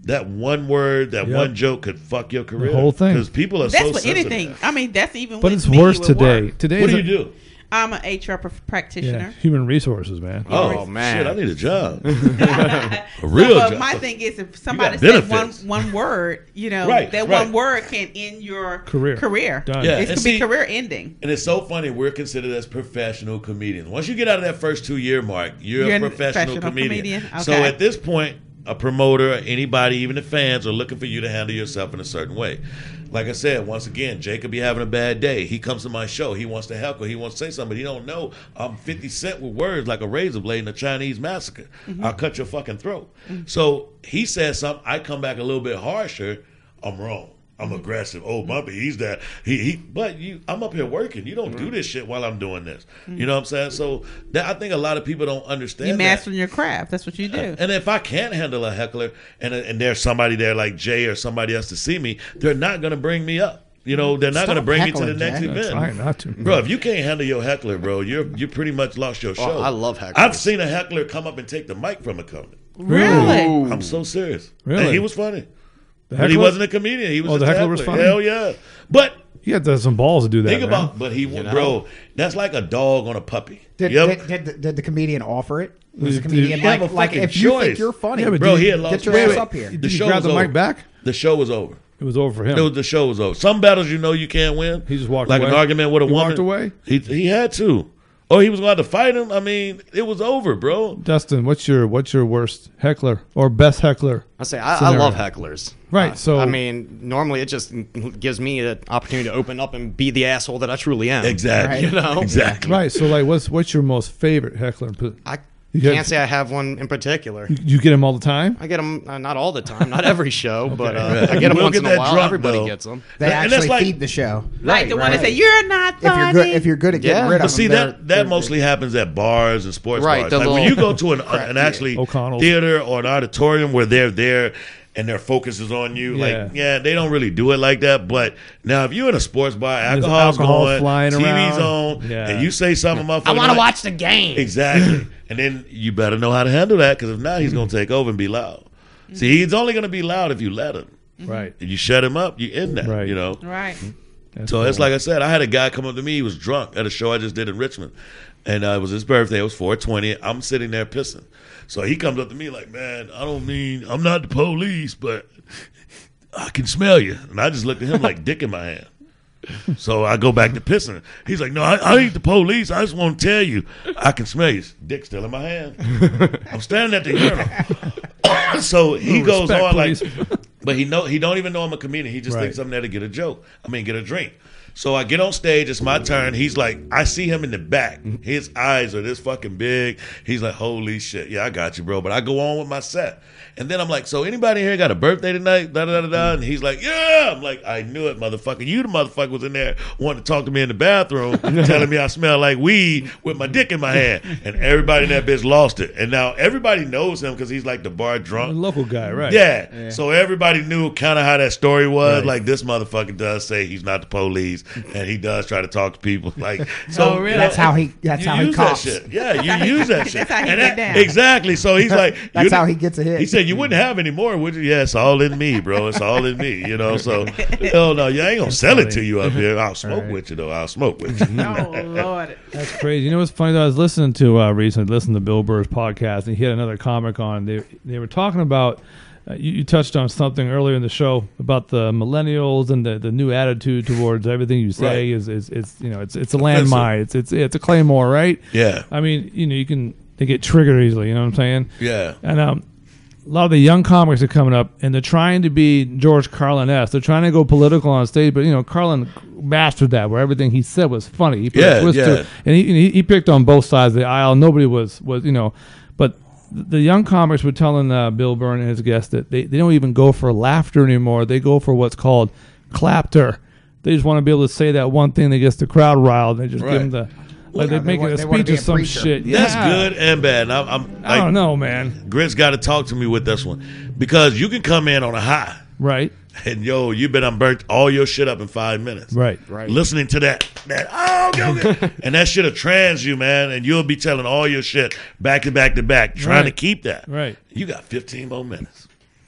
that one word, that Yep. one joke could fuck your career. whole thing. Because people are That's so with sensitive. anything. I mean, that's even. But with it's me worse with today. work. Today What is do a- you do? I'm an H R prof- Yeah, practitioner. human resources, man. Oh, man. shit! I need a job. a So, real but job. my thing is, if somebody got said one benefits. one word, you know, Right, that right. one word can end your Career. Career. Done. Yeah. It And could see- be career ending. And it's so funny. We're considered as professional comedians. Once you get out of that first two year mark, you're, You're a a professional, professional comedian. comedian? So Okay. at this point, a promoter, anybody, even the fans, are looking for you to handle yourself in a certain way. Like I said, once again, Jake could be having a bad day. He comes to my show. He wants to heckle. He wants to say something. He don't know I'm fifty Cent with words like a razor blade in a Chinese massacre. I'll cut your fucking throat. So he says something. I come back a little bit harsher. I'm wrong. I'm aggressive. Oh, Bumpy, he's that. He, he. But you, I'm up here working. You don't do this shit while I'm doing this. You know what I'm saying? So that, I think a lot of people don't understand. You that. mastering your craft. That's what you do. And if I can't handle a heckler, and and there's somebody there like Jay or somebody else to see me, they're not going to bring me up. You know, they're not Stop going to bring me to the heckling, next Jay. event. Trying not to. Bro, if you can't handle your heckler, bro, you're you pretty much lost your show. I love hecklers. I've seen a heckler come up and take the mic from a comic. Really? I'm so serious. Really? And he was funny. The But he heckler- wasn't a comedian. He was Oh, just the a heckler was heckler. funny? Hell yeah. But You have to have some balls to do that. think man. about, but he, know? bro, that's like a dog on a puppy. Did, Yep. did, did, the- did the comedian offer it? Was the Did- comedian you have like, a like fucking if you think choice. you're funny, Yeah, but Bro, did he you- had lost get your wait, ass wait. up here. The Did you show grab was the over. mic back? The show was over. It was over for him. It was, the show was over. Some battles you know you can't win. He just walked like away? an argument with a He woman. walked away? He he had to. Oh, he was going to fight him. I mean, it was over, bro. Dustin, what's your what's your worst heckler or best heckler? I say I, I Scenario. love hecklers. Right, Uh, so- I mean, normally it just gives me an opportunity to open up and be the asshole that I truly am. Exactly. Right. You know? Exactly. Right. So like, what's what's your most favorite heckler? I You get- can't say I have one in particular. You, you get him all the time. I get them uh, not all the time, not every show, but uh, Right. I get them We'll once get in a that while. drunk, Everybody though. gets them. they And that's actually like- feed the show. Like the one right. that say you're not If you're funny. good, if you're good at getting Yeah. rid of But them, see they're- that they're- that mostly happens at bars and sports Right, bars. the Like when little- you go to an, an actually O'Connell's. theater or an auditorium where they're there and their focus is on you, Yeah. like yeah, they don't really do it like that. But now if you're in a sports bar, There's alcohol's alcohol going, flying T V's around. on, Yeah. and you say something, motherfucker, I want to like- watch the game. Exactly. And then you better know how to handle that because if not, he's going to take over and be loud. See, he's only going to be loud if you let him. Right. If you shut him up, you end that, Right. you know. Right. That's So cool. it's like I said, I had a guy come up to me. He was drunk at a show I just did in Richmond. And uh, it was his birthday. It was four twenty. I'm sitting there pissing. So he comes up to me like, man, I don't mean, I'm not the police, but I can smell you. And I just looked at him like dick in my hand. So I go back to pissing. He's like, no, I, I ain't the police. I just want to tell you, I can smell you. Dick still in my hand. I'm standing at the urinal. So he No goes respect, on like, please. but he know he don't even know I'm a comedian. He just Right. thinks I'm there to get a joke. I mean, get a drink. So I get on stage. It's my turn. He's like, I see him in the back. His eyes are this fucking big. He's like, holy shit. Yeah, I got you, bro. But I go on with my set. And then I'm like, so anybody here got a birthday tonight? Da da da da. And he's like, yeah. I'm like, I knew it, motherfucker. You the motherfucker was in there wanting to talk to me in the bathroom, telling me I smell like weed with my dick in my hand. And everybody in that bitch lost it. And now everybody knows him because he's like the bar A drunk. local guy, right? Yeah. So everybody knew kind of how that story was. Right. Like this motherfucker does say he's not the police, and he does try to talk to people. Like so, Oh, really? That's how he. That's you how he use that cops. shit. Yeah, That's how you he- use that shit. that's how he And get that- down. Exactly. So he's like, That's you- how he gets a hit. He said, "You wouldn't have any more, would you?" Yeah, it's all in me, bro. It's all in me. You know. So hell no, you ain't gonna sell it to you up here. I'll smoke with you though. I'll smoke with you. Oh Lord. That's crazy. You know what's funny? Though? I was listening to uh, recently, listening to Bill Burr's podcast, and he had another comic on. They they were talking about. Uh, you, you touched on something earlier in the show about the millennials and the, the new attitude towards everything you say Right. is, is is you know it's it's a landmine. It's it's it's a claymore, right? Yeah. I mean, you know, you can they get triggered easily. You know what I'm saying? Yeah. And um, a lot of the young comics are coming up, and they're trying to be George Carlin-esque. They're trying to go political on stage, but you know, Carlin mastered that, where everything he said was funny. He put Yeah, a twist to yeah. it, and he, and he he picked on both sides of the aisle. Nobody was was you know, but the young comics were telling uh, Bill Burr and his guest that they, they don't even go for laughter anymore. They go for what's called clapter. They just want to be able to say that one thing that gets the crowd riled. They just Right. give them the like Yeah, they they make want- it a they wanna speech be or a some preacher. shit. That's Yeah. good and bad. And I'm, I'm I like, don't know, man. Grit's got to talk to me with this one because you can come in on a high. Right, And yo, you been unburnt all your shit up in five minutes. right, Right. Listening to that, that oh, go, go. And that shit'll trans you, man. And you'll be telling all your shit back to back to back, trying Right. to keep that. right. You got fifteen more minutes.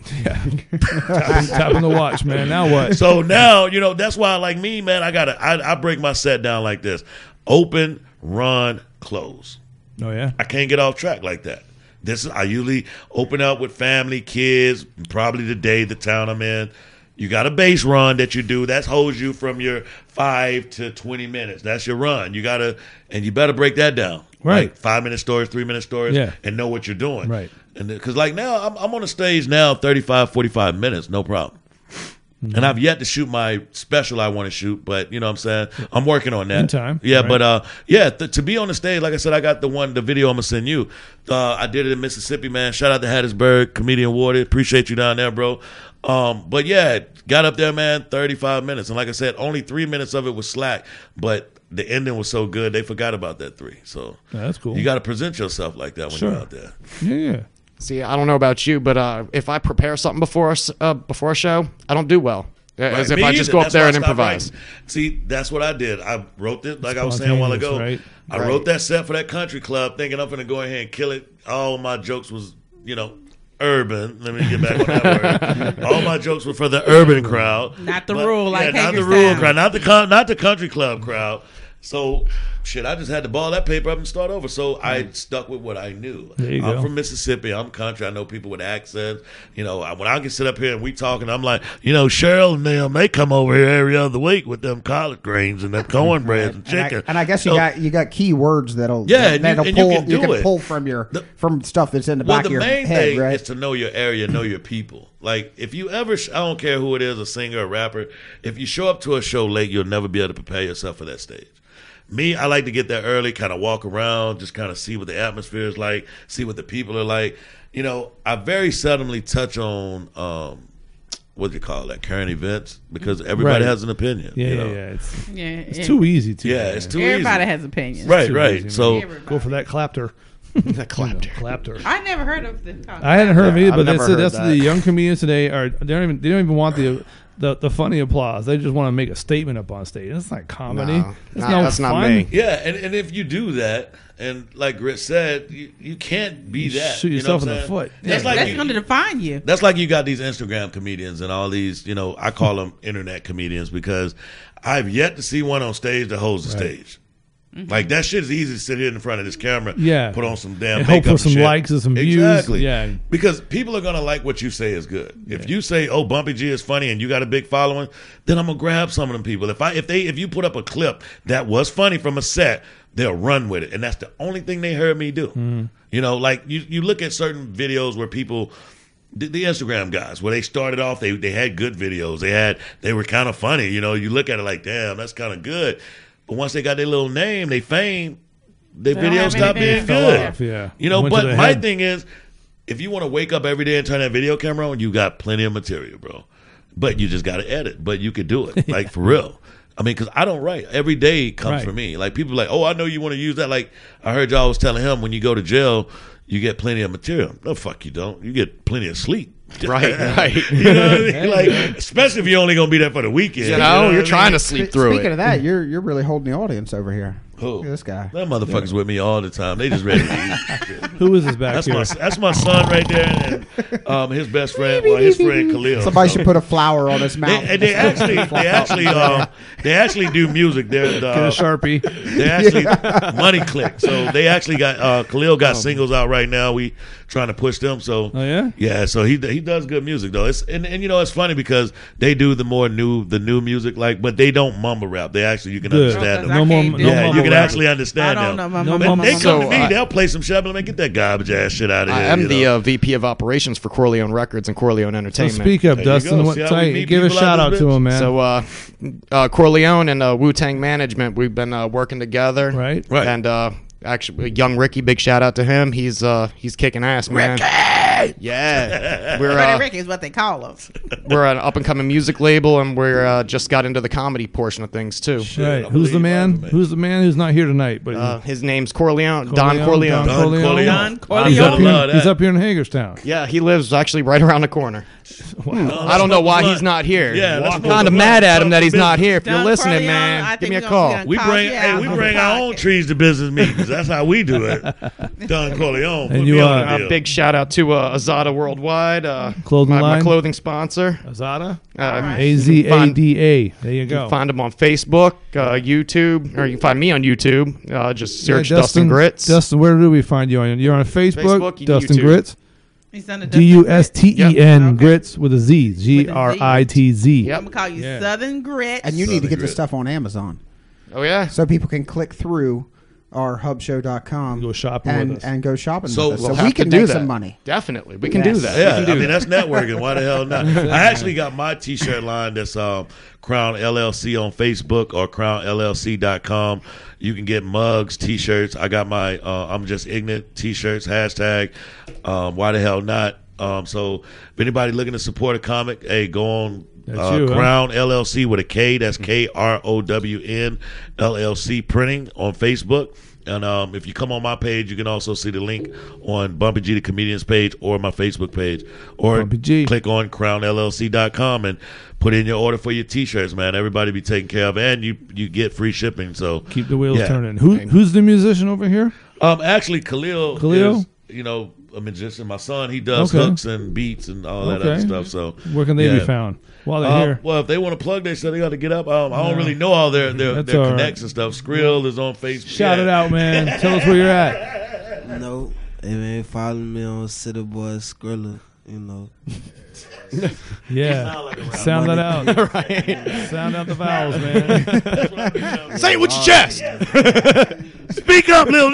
tapping, tapping the watch, man. Now what? So now, you know, that's why, like me, man, I gotta, I, I break my set down like this: open, run, close. Oh yeah. I can't get off track like that. This is, I usually open up with family, kids, probably the day, the town I'm in. You got a base run that you do that holds you from your five to twenty minutes. That's your run. You gotta, and you better break that down. Right. Like five minute stories, three minute stories, Yeah. and know what you're doing. Right. And because like now I'm, I'm on the stage now, thirty-five, forty-five minutes, no problem. And I've yet to shoot my special I want to shoot, but you know what I'm saying? I'm working on that. In time. Yeah, Right. but uh, yeah, th- to be on the stage, like I said, I got the one, the video I'm going to send you. Uh, I did it in Mississippi, man. Shout out to Hattiesburg, Comedian Wardy. Appreciate you down there, bro. Um, but yeah, got up there, man, thirty-five minutes. And like I said, only three minutes of it was slack, but the ending was so good, they forgot about that three. So Yeah, that's cool. you got to present yourself like that when Sure. you're out there. Yeah, yeah. See, I don't know about you, but uh, if I prepare something before a, s- uh, before a show, I don't do well. As Right. if Me I just either. go up That's there why I and stopped improvise. writing. See, that's what I did. I wrote it, like I was saying a while ago. Spontaneous, right? I Right. wrote that set for that country club, thinking I'm going to go ahead and kill it. All my jokes was, you know, urban. Let me get back on that word. All my jokes were for the urban crowd, Not the rural, like yeah, not the Hagerstown. rural crowd, not the con- not the country club crowd. So, shit, I just had to ball that paper up and start over. So I stuck with what I knew. There you I'm go. from Mississippi. I'm country. I know people with accents. You know, I- when I can sit up here and we talking, I'm like, you know, Cheryl and them, they come over here every other week with them collard greens and them cornbread and And chicken. I, and I guess you So- got you got key words that'll Yeah, and you- that'll and you pull can do it. pull from your The- from stuff that's in the Well, back the of your main head, thing right? is to know your area, know your people. Like, if you ever, I don't care who it is, a singer, a rapper, if you show up to a show late, you'll never be able to prepare yourself for that stage. Me, I like to get there early, kind of walk around, just kind of see what the atmosphere is like, see what the people are like. You know, I very seldomly touch on, um, what do you call that, current events, because everybody Right. has an opinion. Yeah, you yeah, know? yeah. It's, Yeah, it's yeah. too easy to. Yeah, it's too Everybody easy. has opinions. Right, too right. easy, So, Everybody. Go for that clapter. The clapter. Clapter. I never heard of the. I hadn't heard of it either, I've but never that's heard that's that. the young comedians today are they don't even they don't even want the the, the funny applause. They just want to make a statement up on stage. That's not comedy. No, that's not- no that's not fun. me. yeah, and, and if you do that, and like Grit said, you, you can't be You that. shoot You know yourself what in I'm the saying? foot. That's Yeah, like that's you- going to define you. That's like you got these Instagram comedians and all these, you know, I call them internet comedians because I've yet to see one on stage that holds the Right. stage. Like, that shit is easy to sit here in front of this camera, Yeah. put on some damn And hope makeup for some shit. likes and some views. Exactly. Yeah. Because people are going to like what you say is good. If you say, oh, Bumpy G is funny and you got a big following, then I'm going to grab some of them people. If I if they if you put up a clip that was funny from a set, they'll run with it. And that's the only thing they heard me do. Mm-hmm. You know, like you, you look at certain videos where people the, the Instagram guys, where they started off, they they had good videos. They had they were kind of funny. You know, you look at it like, damn, that's kind of good. But once they got their little name, they fame, their They don't videos have stopped being anything. good. Fell off, yeah. You know, Went to but the my head. thing is, if you want to wake up every day and turn that video camera on, you got plenty of material, bro. But you just got to edit. But you could do it, like for real. I mean, because I don't write. Every day comes Right. for me. Like, people are like, oh, I know you want to use that. Like, I heard y'all was telling him when you go to jail, you get plenty of material. No, fuck you don't. You get plenty of sleep. Right, right. You know what I mean? Like, especially if you're only going to be there for the weekend. You know, what you're I trying mean? to sleep through Speaking it. of that, you're you're really holding the audience over here. Who? Look at this guy. That motherfucker's with me all the time. They just ready to eat. Who is this back That's here? my that's my son right there, and um, his best friend, well, his friend Khalil. Somebody So- should put a flower on his mouth. They, and they actually, they actually, um, they actually do music. They're the, Get a Sharpie. they actually Money Click. So they actually got uh, Khalil got singles out right now. We trying to push them. So Oh, yeah? yeah. So he he does good music though. It's and, and you know it's funny because they do the more new the new music like, but they don't mumble rap. They actually you can Good. understand No them. No more. can't No do yeah, mumble you can rap. actually understand I don't them. know. My No mama- But they mumble come So, to me, uh, they'll play some shit. Like, get that garbage ass shit out of I here. am you the know? uh, V P of operations for Corleone Records and Corleone So Entertainment. speak up, There you Dustin. go. What, See how tell we you- meet give a people shout out out this to bitch? him, man. So uh, uh, Corleone and uh, Wu Tang Management, we've been uh, working together. Right. Right. And uh, actually, young Ricky, big shout out to him. He's uh, he's kicking ass, man. Yeah, we're Brother uh, Rick is what they call us. we're an up and coming music label, and we're uh, just got into the comedy portion of things too. Right. I Who's the believe man? I, man. Who's the man who's not here tonight? But Uh, his name's Corleone, Don Corleone, Corleone. Don Don Corleone. Corleone. Don He's Corleone. up, here, Love that. he's up here in Hagerstown. Yeah, he lives actually right around the corner. No, I don't know let's why smoke he's a not here. Yeah, let's I'm smoke kind a of blunt. mad at him that he's Talk not business. here. If you're Don listening, Corleone, I man, think give me a we're call. gonna- We Call bring you hey, out we on bring the our own podcast. trees to business meetings. That's how we do it. Don Corleone. And put you me are- on the A deal. big shout out to uh, Azada Worldwide, uh, Clothing my, my line? clothing sponsor. Azada? Uh, A Z A D A. There you You go. can find them on Facebook, uh, YouTube, or you can find me on YouTube. Uh, just search Yeah, Dustin, Grits. Dustin, where do we find you on? You're on Facebook, Facebook, you- Dustin YouTube. Grits. He's done a D U S T E N Okay. Grits with a Z. G R I T Z. I'm gonna call you Yeah. Southern Grits. And you need to Southern get the Grit. stuff on Amazon Oh, yeah. so people can click through our hub show dot com Go shopping and, with us. and go shopping So with us. we'll So have we to can do make that. some money. Definitely. We can Yes. do that. Yeah, we can do I mean that. that's networking. Why the hell not? I actually got my T-shirt line that's um, Crown L L C on Facebook or crown L L C dot com. You can get mugs, T-shirts. I got my uh, I'm just ignorant T-shirts. Hashtag um, Why the hell not? Um, so if anybody looking to support a comic, hey, go on That's uh, you, huh? Crown L L C with a K. That's K R O W N L L C Printing on Facebook. And um, if you come on my page, you can also see the link on Bumpy G the Comedian's page or my Facebook page. Or Bumpy G. click on crown L L C dot com and put in your order for your T-shirts, man. Everybody be taken care of. And you, you get free shipping. So Keep the wheels yeah. turning. Who Who's the musician over here? Um, actually, Khalil, Khalil? is, you know, a magician. My son, he does Okay. hooks and beats and all that Okay. other stuff. So Where can they yeah. be found while they're Um, here? well, if they want to plug their stuff, they got to get up. Um, I don't really know all their their, That's their all right. connects and stuff. Skrill is on Facebook. Shout Yeah. it out, man. Tell us where you're at. No, hey man, follow me on City Boy Skrilla. You know, Yeah. Sound that out. Right. Sound out the vowels, man. Say it with your chest. Speak up, little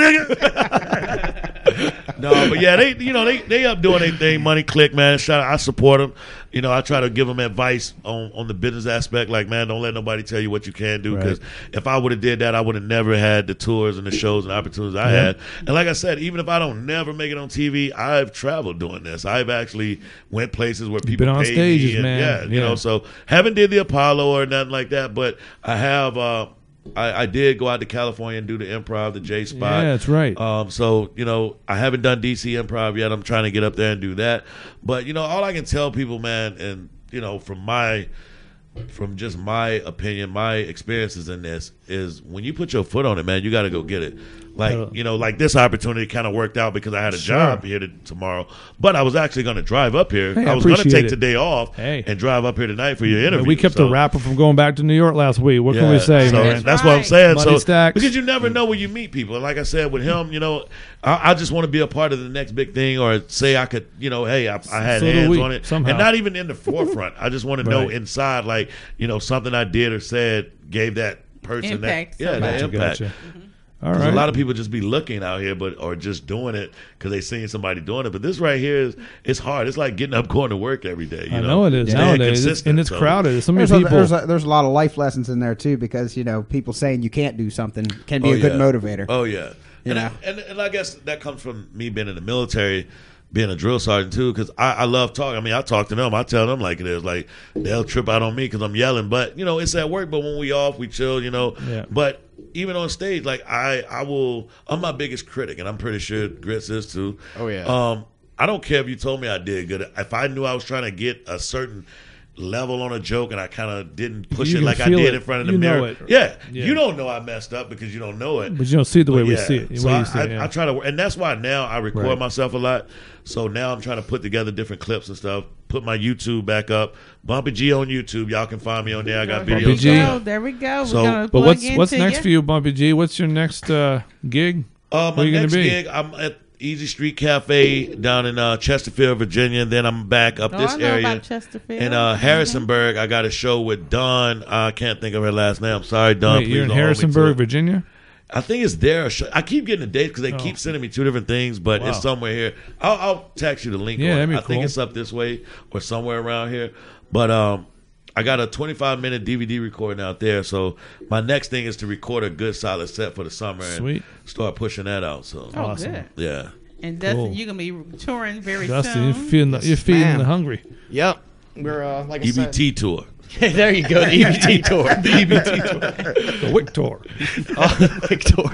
nigga. No, but yeah, they you know they they up doing their thing. Money Click, man. Shout out, I support them. You know, I try to give them advice on, on the business aspect. Like, man, don't let nobody tell you what you can do. Because Right. if I would have did that, I would have never had the tours and the shows and opportunities I Yeah. had. And like I said, even if I don't never make it on T V, I've traveled doing this. I've actually went places where people been on paid stages, me and, man. Yeah, you Yeah. know. So haven't did the Apollo or nothing like that, but I have. Uh, I, I did go out to California and do the Improv, the J Spot. Yeah, that's right. Um, so you know, I haven't done D C Improv yet. I'm trying to get up there and do that. But you know, all I can tell people, man, and you know, from my, from just my opinion, my experiences in this is when you put your foot on it, man, you got to go get it. Like Uh, you know, like this opportunity kind of worked out because I had a Sure. job here to, tomorrow, but I was actually going to drive up here. Hey, I I was going to appreciate take it. the day off Hey. and drive up here tonight for your interview. We kept so. a rapper from going back to New York last week. What can Yeah, we say, so man? That's what I'm saying. Money so stacks. because you never know where you meet people, and like I said with him, you know, I, I just want to be a part of the next big thing, or say I could, you know, hey, I, I had So do hands we, on it, somehow. and not even in the forefront. I just want to know Right. inside, like you know, something I did or said gave that person Impact that, yeah, somebody. that Gotcha, impact. gotcha. All 'Cause right. A lot of people just be looking out here, but or just doing it because they seen somebody doing it. But this right here is it's hard. It's like getting up, going to work every day. You I know, know it is Staying nowadays, It's- consistent, and it's so. crowded. There's so many There's a, people. there's, a, there's a lot of life lessons in there too, because you know people saying you can't do something can be Oh, a good yeah. motivator. Oh yeah, You and, know. I, and and I guess that comes from me being in the military, being a drill sergeant too. Because I, I love talking. I mean, I talk to them. I tell them like it is. Like they'll trip out on me because I'm yelling. But you know, it's at work. But when we off, we chill. You know. Yeah. But even on stage, like I, I will. I'm my biggest critic, and I'm pretty sure Grits is too. Oh, yeah. Um, I don't care if you told me I did good. If I knew I was trying to get a certain level on a joke and I kind of didn't push You it can like I feel did it. in front of the You know mirror. it. Yeah. Yeah. You don't know I messed up because you don't know it. but you don't see it the way But we yeah, see it. The So way I, you see I, it, yeah. I try to, and that's why now I record Right. myself a lot. So now I'm trying to put together different clips and stuff. Put my YouTube back up. Bumpy G on YouTube. Y'all can find me on there. I got Bumpy videos. G. Oh, there we go. So- We're gonna But plug what's what's into next you. for you, Bumpy G? What's your next uh, gig? Uh, Where my you gonna next be? gig, I'm at Easy Street Cafe down in uh, Chesterfield, Virginia. And then I'm back up Oh, this I know area. about Chesterfield. In uh, Harrisonburg, I got a show with Dawn. I can't think of her last name. I'm sorry, Dawn. Wait, please you're in don't hold me to Harrisonburg, it. Virginia. I think it's there. I keep getting the dates because they Oh. keep sending me two different things, but Wow. it's somewhere here. I'll, I'll text you the link. Yeah, on it. that'd be I think cool. it's up this way or somewhere around here. But um, I got a twenty-five minute D V D recording out there. So my next thing is to record a good solid set for the summer and Sweet. start pushing that out. So Oh, Awesome. good. yeah. And Dustin, Cool. you're gonna be touring very Dustin, soon. you're feeling the, you're Yes, feeding ma'am. the hungry. Yep. We're, uh, like I E B said. T tour. There you go. The E B T tour. The E B T tour, the Wick tour. Oh, big tour.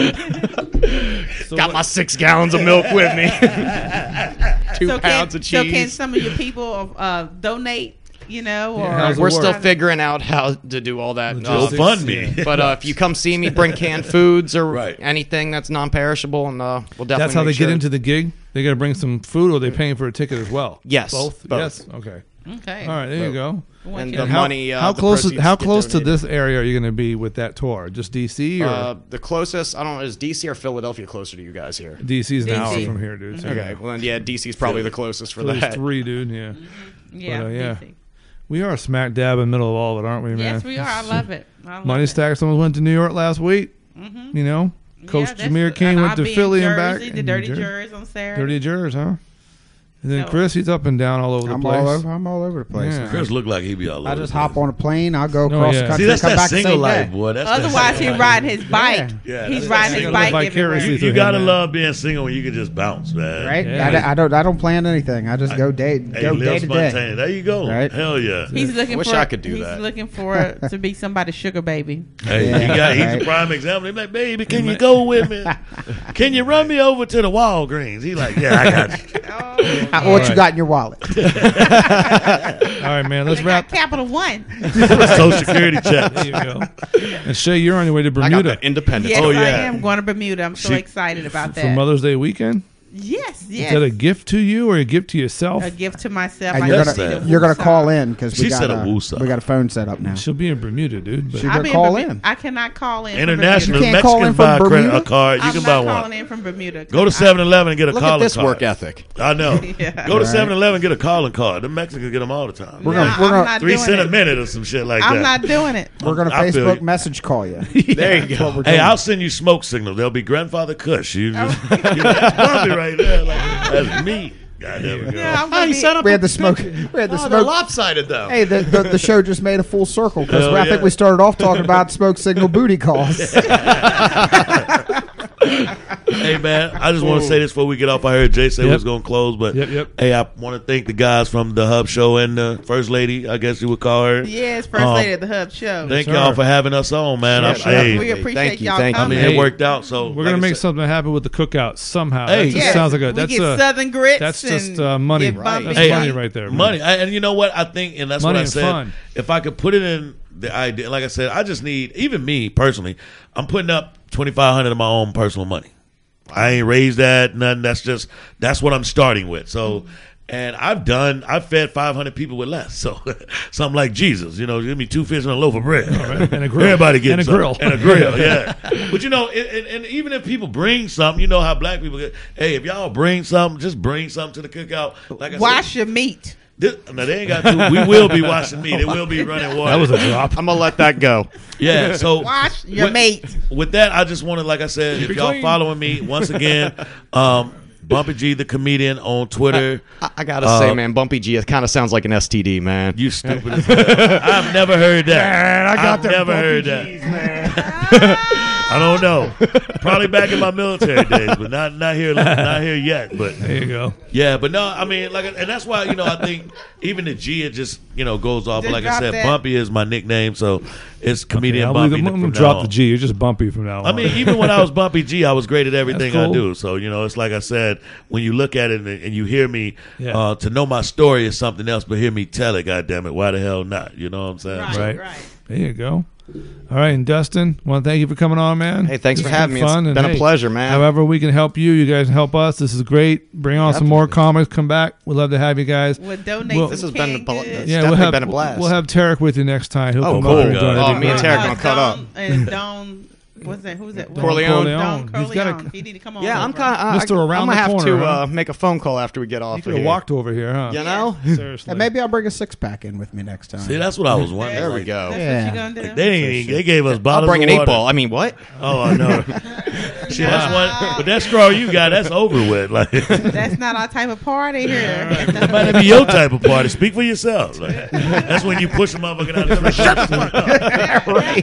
So Got what- my six gallons of milk with me. Two so pounds can, of So can cheese. some of your people uh, donate? You know, or Yeah, how's it We're work? still figuring out how to do all that. Go Uh, fund me. but uh, if you come see me, bring canned foods or Right. anything that's non-perishable, and uh, we'll definitely. That's how make they sure. get into the gig. They got to bring some food, or are they paying for a ticket as well? Yes, both. both. Yes. Okay. Okay. All right. There you go. And And the how, money. Uh, how the close? proceeds How get close to donated. this area are you going to be with that tour? Just D C or Uh, the closest, I don't know, is D C or Philadelphia closer to you guys here? D C's an D C. hour from here, dude. So Okay, well then, yeah, D C's probably the closest for Philly's that. three, dude. Yeah. Yeah. But, uh, yeah. D C. We are smack dab in the middle of all of it, aren't we, man? Yes, we are. I love it. I love Money it. Stacks almost went to New York last week. Mhm. You know, Coach Yeah, that's- Jameer King and went I'll to be in Philly and back. Jersey, the And Dirty Jer- Jers on Saturday. Dirty Jers, huh? And then So- Chris, he's up and down all over the I'm place. all over. I'm all over the place. Yeah. Chris look like he be all over. I just the hop place. on a plane. I'll go Oh, across yeah. the country. See, that's come that back the single same life, day. boy. That's that Otherwise, single he'd life. ride his bike. Yeah, He's that's riding his single bike vicariously everywhere. You, through you him, gotta man. love being single when you can just bounce, man. Right? Yeah. I, d- I don't. I don't plan anything. I just go day. Hey, go live day to day. spontaneous. There you go. Right? Hell yeah. He's looking Wish for. I could do he's that. looking for to be somebody's sugar baby. Hey, Yeah, he got, he's right. a prime example. He's like, baby, can you go with me? Can you run me over to the Walgreens? He's like, yeah, I got you. Oh, How- what right. you got in your wallet? All right, man. Let's they got wrap. Capital One. Social security check. There you go. And Shay, you're on your way to I got Bermuda the independence. Yes, Oh, I yeah. am going to Bermuda. I'm so She- excited about for that. Mother's Day weekend. Yes, yes. Is that a gift to you or a gift to yourself? A gift to myself. And I you're just gonna- need a You're gonna woosah. call in because we She got said a a, woosah. we got a phone set up now. She'll be in Bermuda, dude. But She- I'll could be call Bermuda. in. I cannot call in. International From You Bermuda. can't call in Mexicans from buy a, credit, Bermuda? a card. You I'm can not buy calling one. in from Bermuda. Go to seven eleven and get a Look calling at this card. work ethic. I know. Yeah. Go to Right. seven eleven and get a calling card. The Mexicans get them all the time. We're No, gonna- we're I'm gonna- not Three doing cent a it. minute or some shit like I'm that. not doing it. We're gonna I feel Facebook you. message call you. There you go. Hey, I'll send you smoke signals. They'll be Grandfather Kush. You just, you know, that's Bobby right there. Like, that's me. God damn it, girl. Yeah, I'm Oh, gonna you be, set up We a had the smoke. We had the Oh, they're smoke. lopsided though. Hey, the, the the show just made a full circle because Hell I think yeah. we started off talking about smoke signal booty calls. Hey, man, I just want to say this before we get off. I heard Jay say we Yep. was going to close, but Yep, yep. hey, I want to thank the guys from the Hub Show and the First Lady, I guess you would call her. yes, first Um, lady at the Hub Show. Thank sir. y'all for having us on, man. Yeah, I'm, shout out. hey, we appreciate Thank you, y'all thank you. I coming. mean, Hey, it worked out. So we're like gonna I make said- something happen with the cookout somehow. Hey. that just Yes, sounds like a we that's get a Southern grits. that's just and uh, money. get Right. bumpy That's Hey, money cheeks. right there. man. Money, I, and you know what? I think, and that's Money what I and said. fun. If I could put it in the idea, like I said, I just need, even me personally, I'm putting up twenty five hundred of my own personal money. I ain't raised that, nothing. That's just that's what I'm starting with. So, and I've done, I've fed five hundred people with less. So, something like Jesus, you know, give me two fish and a loaf of bread, right. And a grill. Everybody gets And a something. grill. and a grill, yeah. But you know, and, and, and even if people bring something, you know how black people get. Hey, if y'all bring something, just bring something to the cookout. Like I Wash said, your meat. this, no, they ain't got to. We will be washing meat. It will be running water. That was a drop. I'm gonna let that go. Yeah, so Wash your with, meat. With that, I just wanted, like I said, if Keep it y'all clean. following me once again, um, Bumpy G the comedian on Twitter. I, I gotta Uh, say, man, Bumpy G, it kind of sounds like an S T D, man. You stupid. as hell. I've never heard that. I got I've them never Bumpy heard Gs, that. I don't know. Probably back in my military days, but not not here not here yet. But There you go. yeah, but no, I mean, like, and that's why, you know, I think even the G it just, you know, goes off. Just But like I drop said, that. Bumpy is my nickname, so it's comedian Yeah, I'm Bumpy. gonna, I'm from gonna drop now the on. G. You're just bumpy from now on. I mean, even when I was Bumpy G, I was great at everything That's cool. I do. So, you know, it's like I said, when you look at it and, and you hear me, Yeah. uh, to know my story is something else, but hear me tell it, goddammit, why the hell not? You know what I'm saying? Right, So- Right. right. there you go. All right, and Dustin, want to thank you for coming on, man. Hey, thanks This for has having been me. It's fun, and been a hey, pleasure, man. However we can help you, you guys can help us. This is great. Bring on some more comics. Come back. We'd love to have you guys. We'll donate Well- some This has been a canned bel- goods. It's Yeah, we'll definitely have been a blast. we'll have Tarek with you next time. He'll Oh, come cool. over and join. Oh, That'd Oh, be me and great. Tarek gonna cut up. And Don, what's that? Who's that? Corleone. Don Corleone. He's gotta- Corleone. He need to come on. Yeah, I'm over. kind of. Mister Around I'm the gonna have corner, to huh? uh, make a phone call after we get off. You of could have here. walked over here, huh? You know? Seriously. And maybe I'll bring a six pack in with me next time. See, that's what I was wondering. There we Like, go. That's Yeah. what you gonna do? They didn't even, they gave us I'll bottles bring of an eight water. ball. I mean, what? Oh, I know. See, that's one, but that straw you got, that's over with. Like, That's not our type of party here. that might not be your type of party. Speak for yourself. Like, that's when you push a motherfucker out of the shut the fuck up.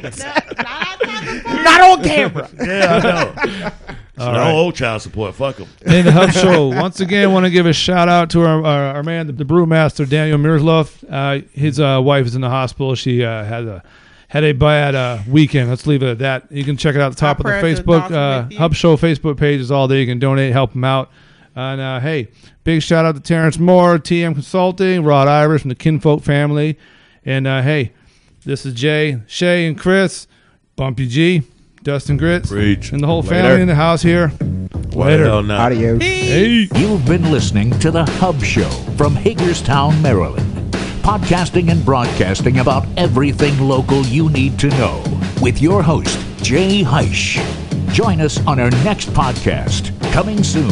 Not on camera. Yeah, I know. So All no right. old child support. Fuck them. Hey, the Hub Show. Once again, want to give a shout out to our our, our man, the, the brewmaster, Daniel Mirzloff. Uh, his uh, wife is in the hospital. She uh, had a had a bad uh, weekend. Let's leave it at that. You can check it out at the top Our of the prayers are Facebook also uh, with you. Hub Show Facebook page is all there. You can donate, help him out. And uh, hey, big shout out to Terrence Moore, T M Consulting, Rod Irish from the Kinfolk family. And uh, hey, this is Jay, Shay, and Chris, Bumpy G, Dustin Grits, Preach. and the whole Later. family in the house here. Why the hell not? Adios. Hey. You've been listening to The Hub Show from Hagerstown, Maryland. Podcasting and broadcasting about everything local you need to know. With your host, Jay Heisch. Join us on our next podcast, coming soon.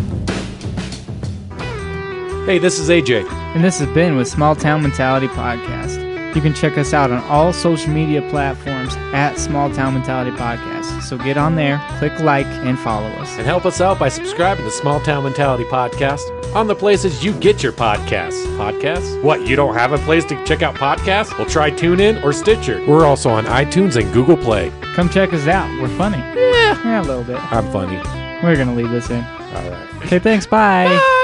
Hey, this is A J. And this has been with Small Town Mentality Podcast. You can check us out on all social media platforms at Small Town Mentality Podcast. So get on there, click like, and follow us. And help us out by subscribing to Small Town Mentality Podcast on the places you get your podcasts. Podcasts? What, you don't have a place to check out podcasts? Well, try TuneIn or Stitcher. We're also on iTunes and Google Play. Come check us out. We're funny. Yeah. Yeah, a little bit. I'm funny. We're going to leave this in. All right. Okay, thanks. Bye. Bye.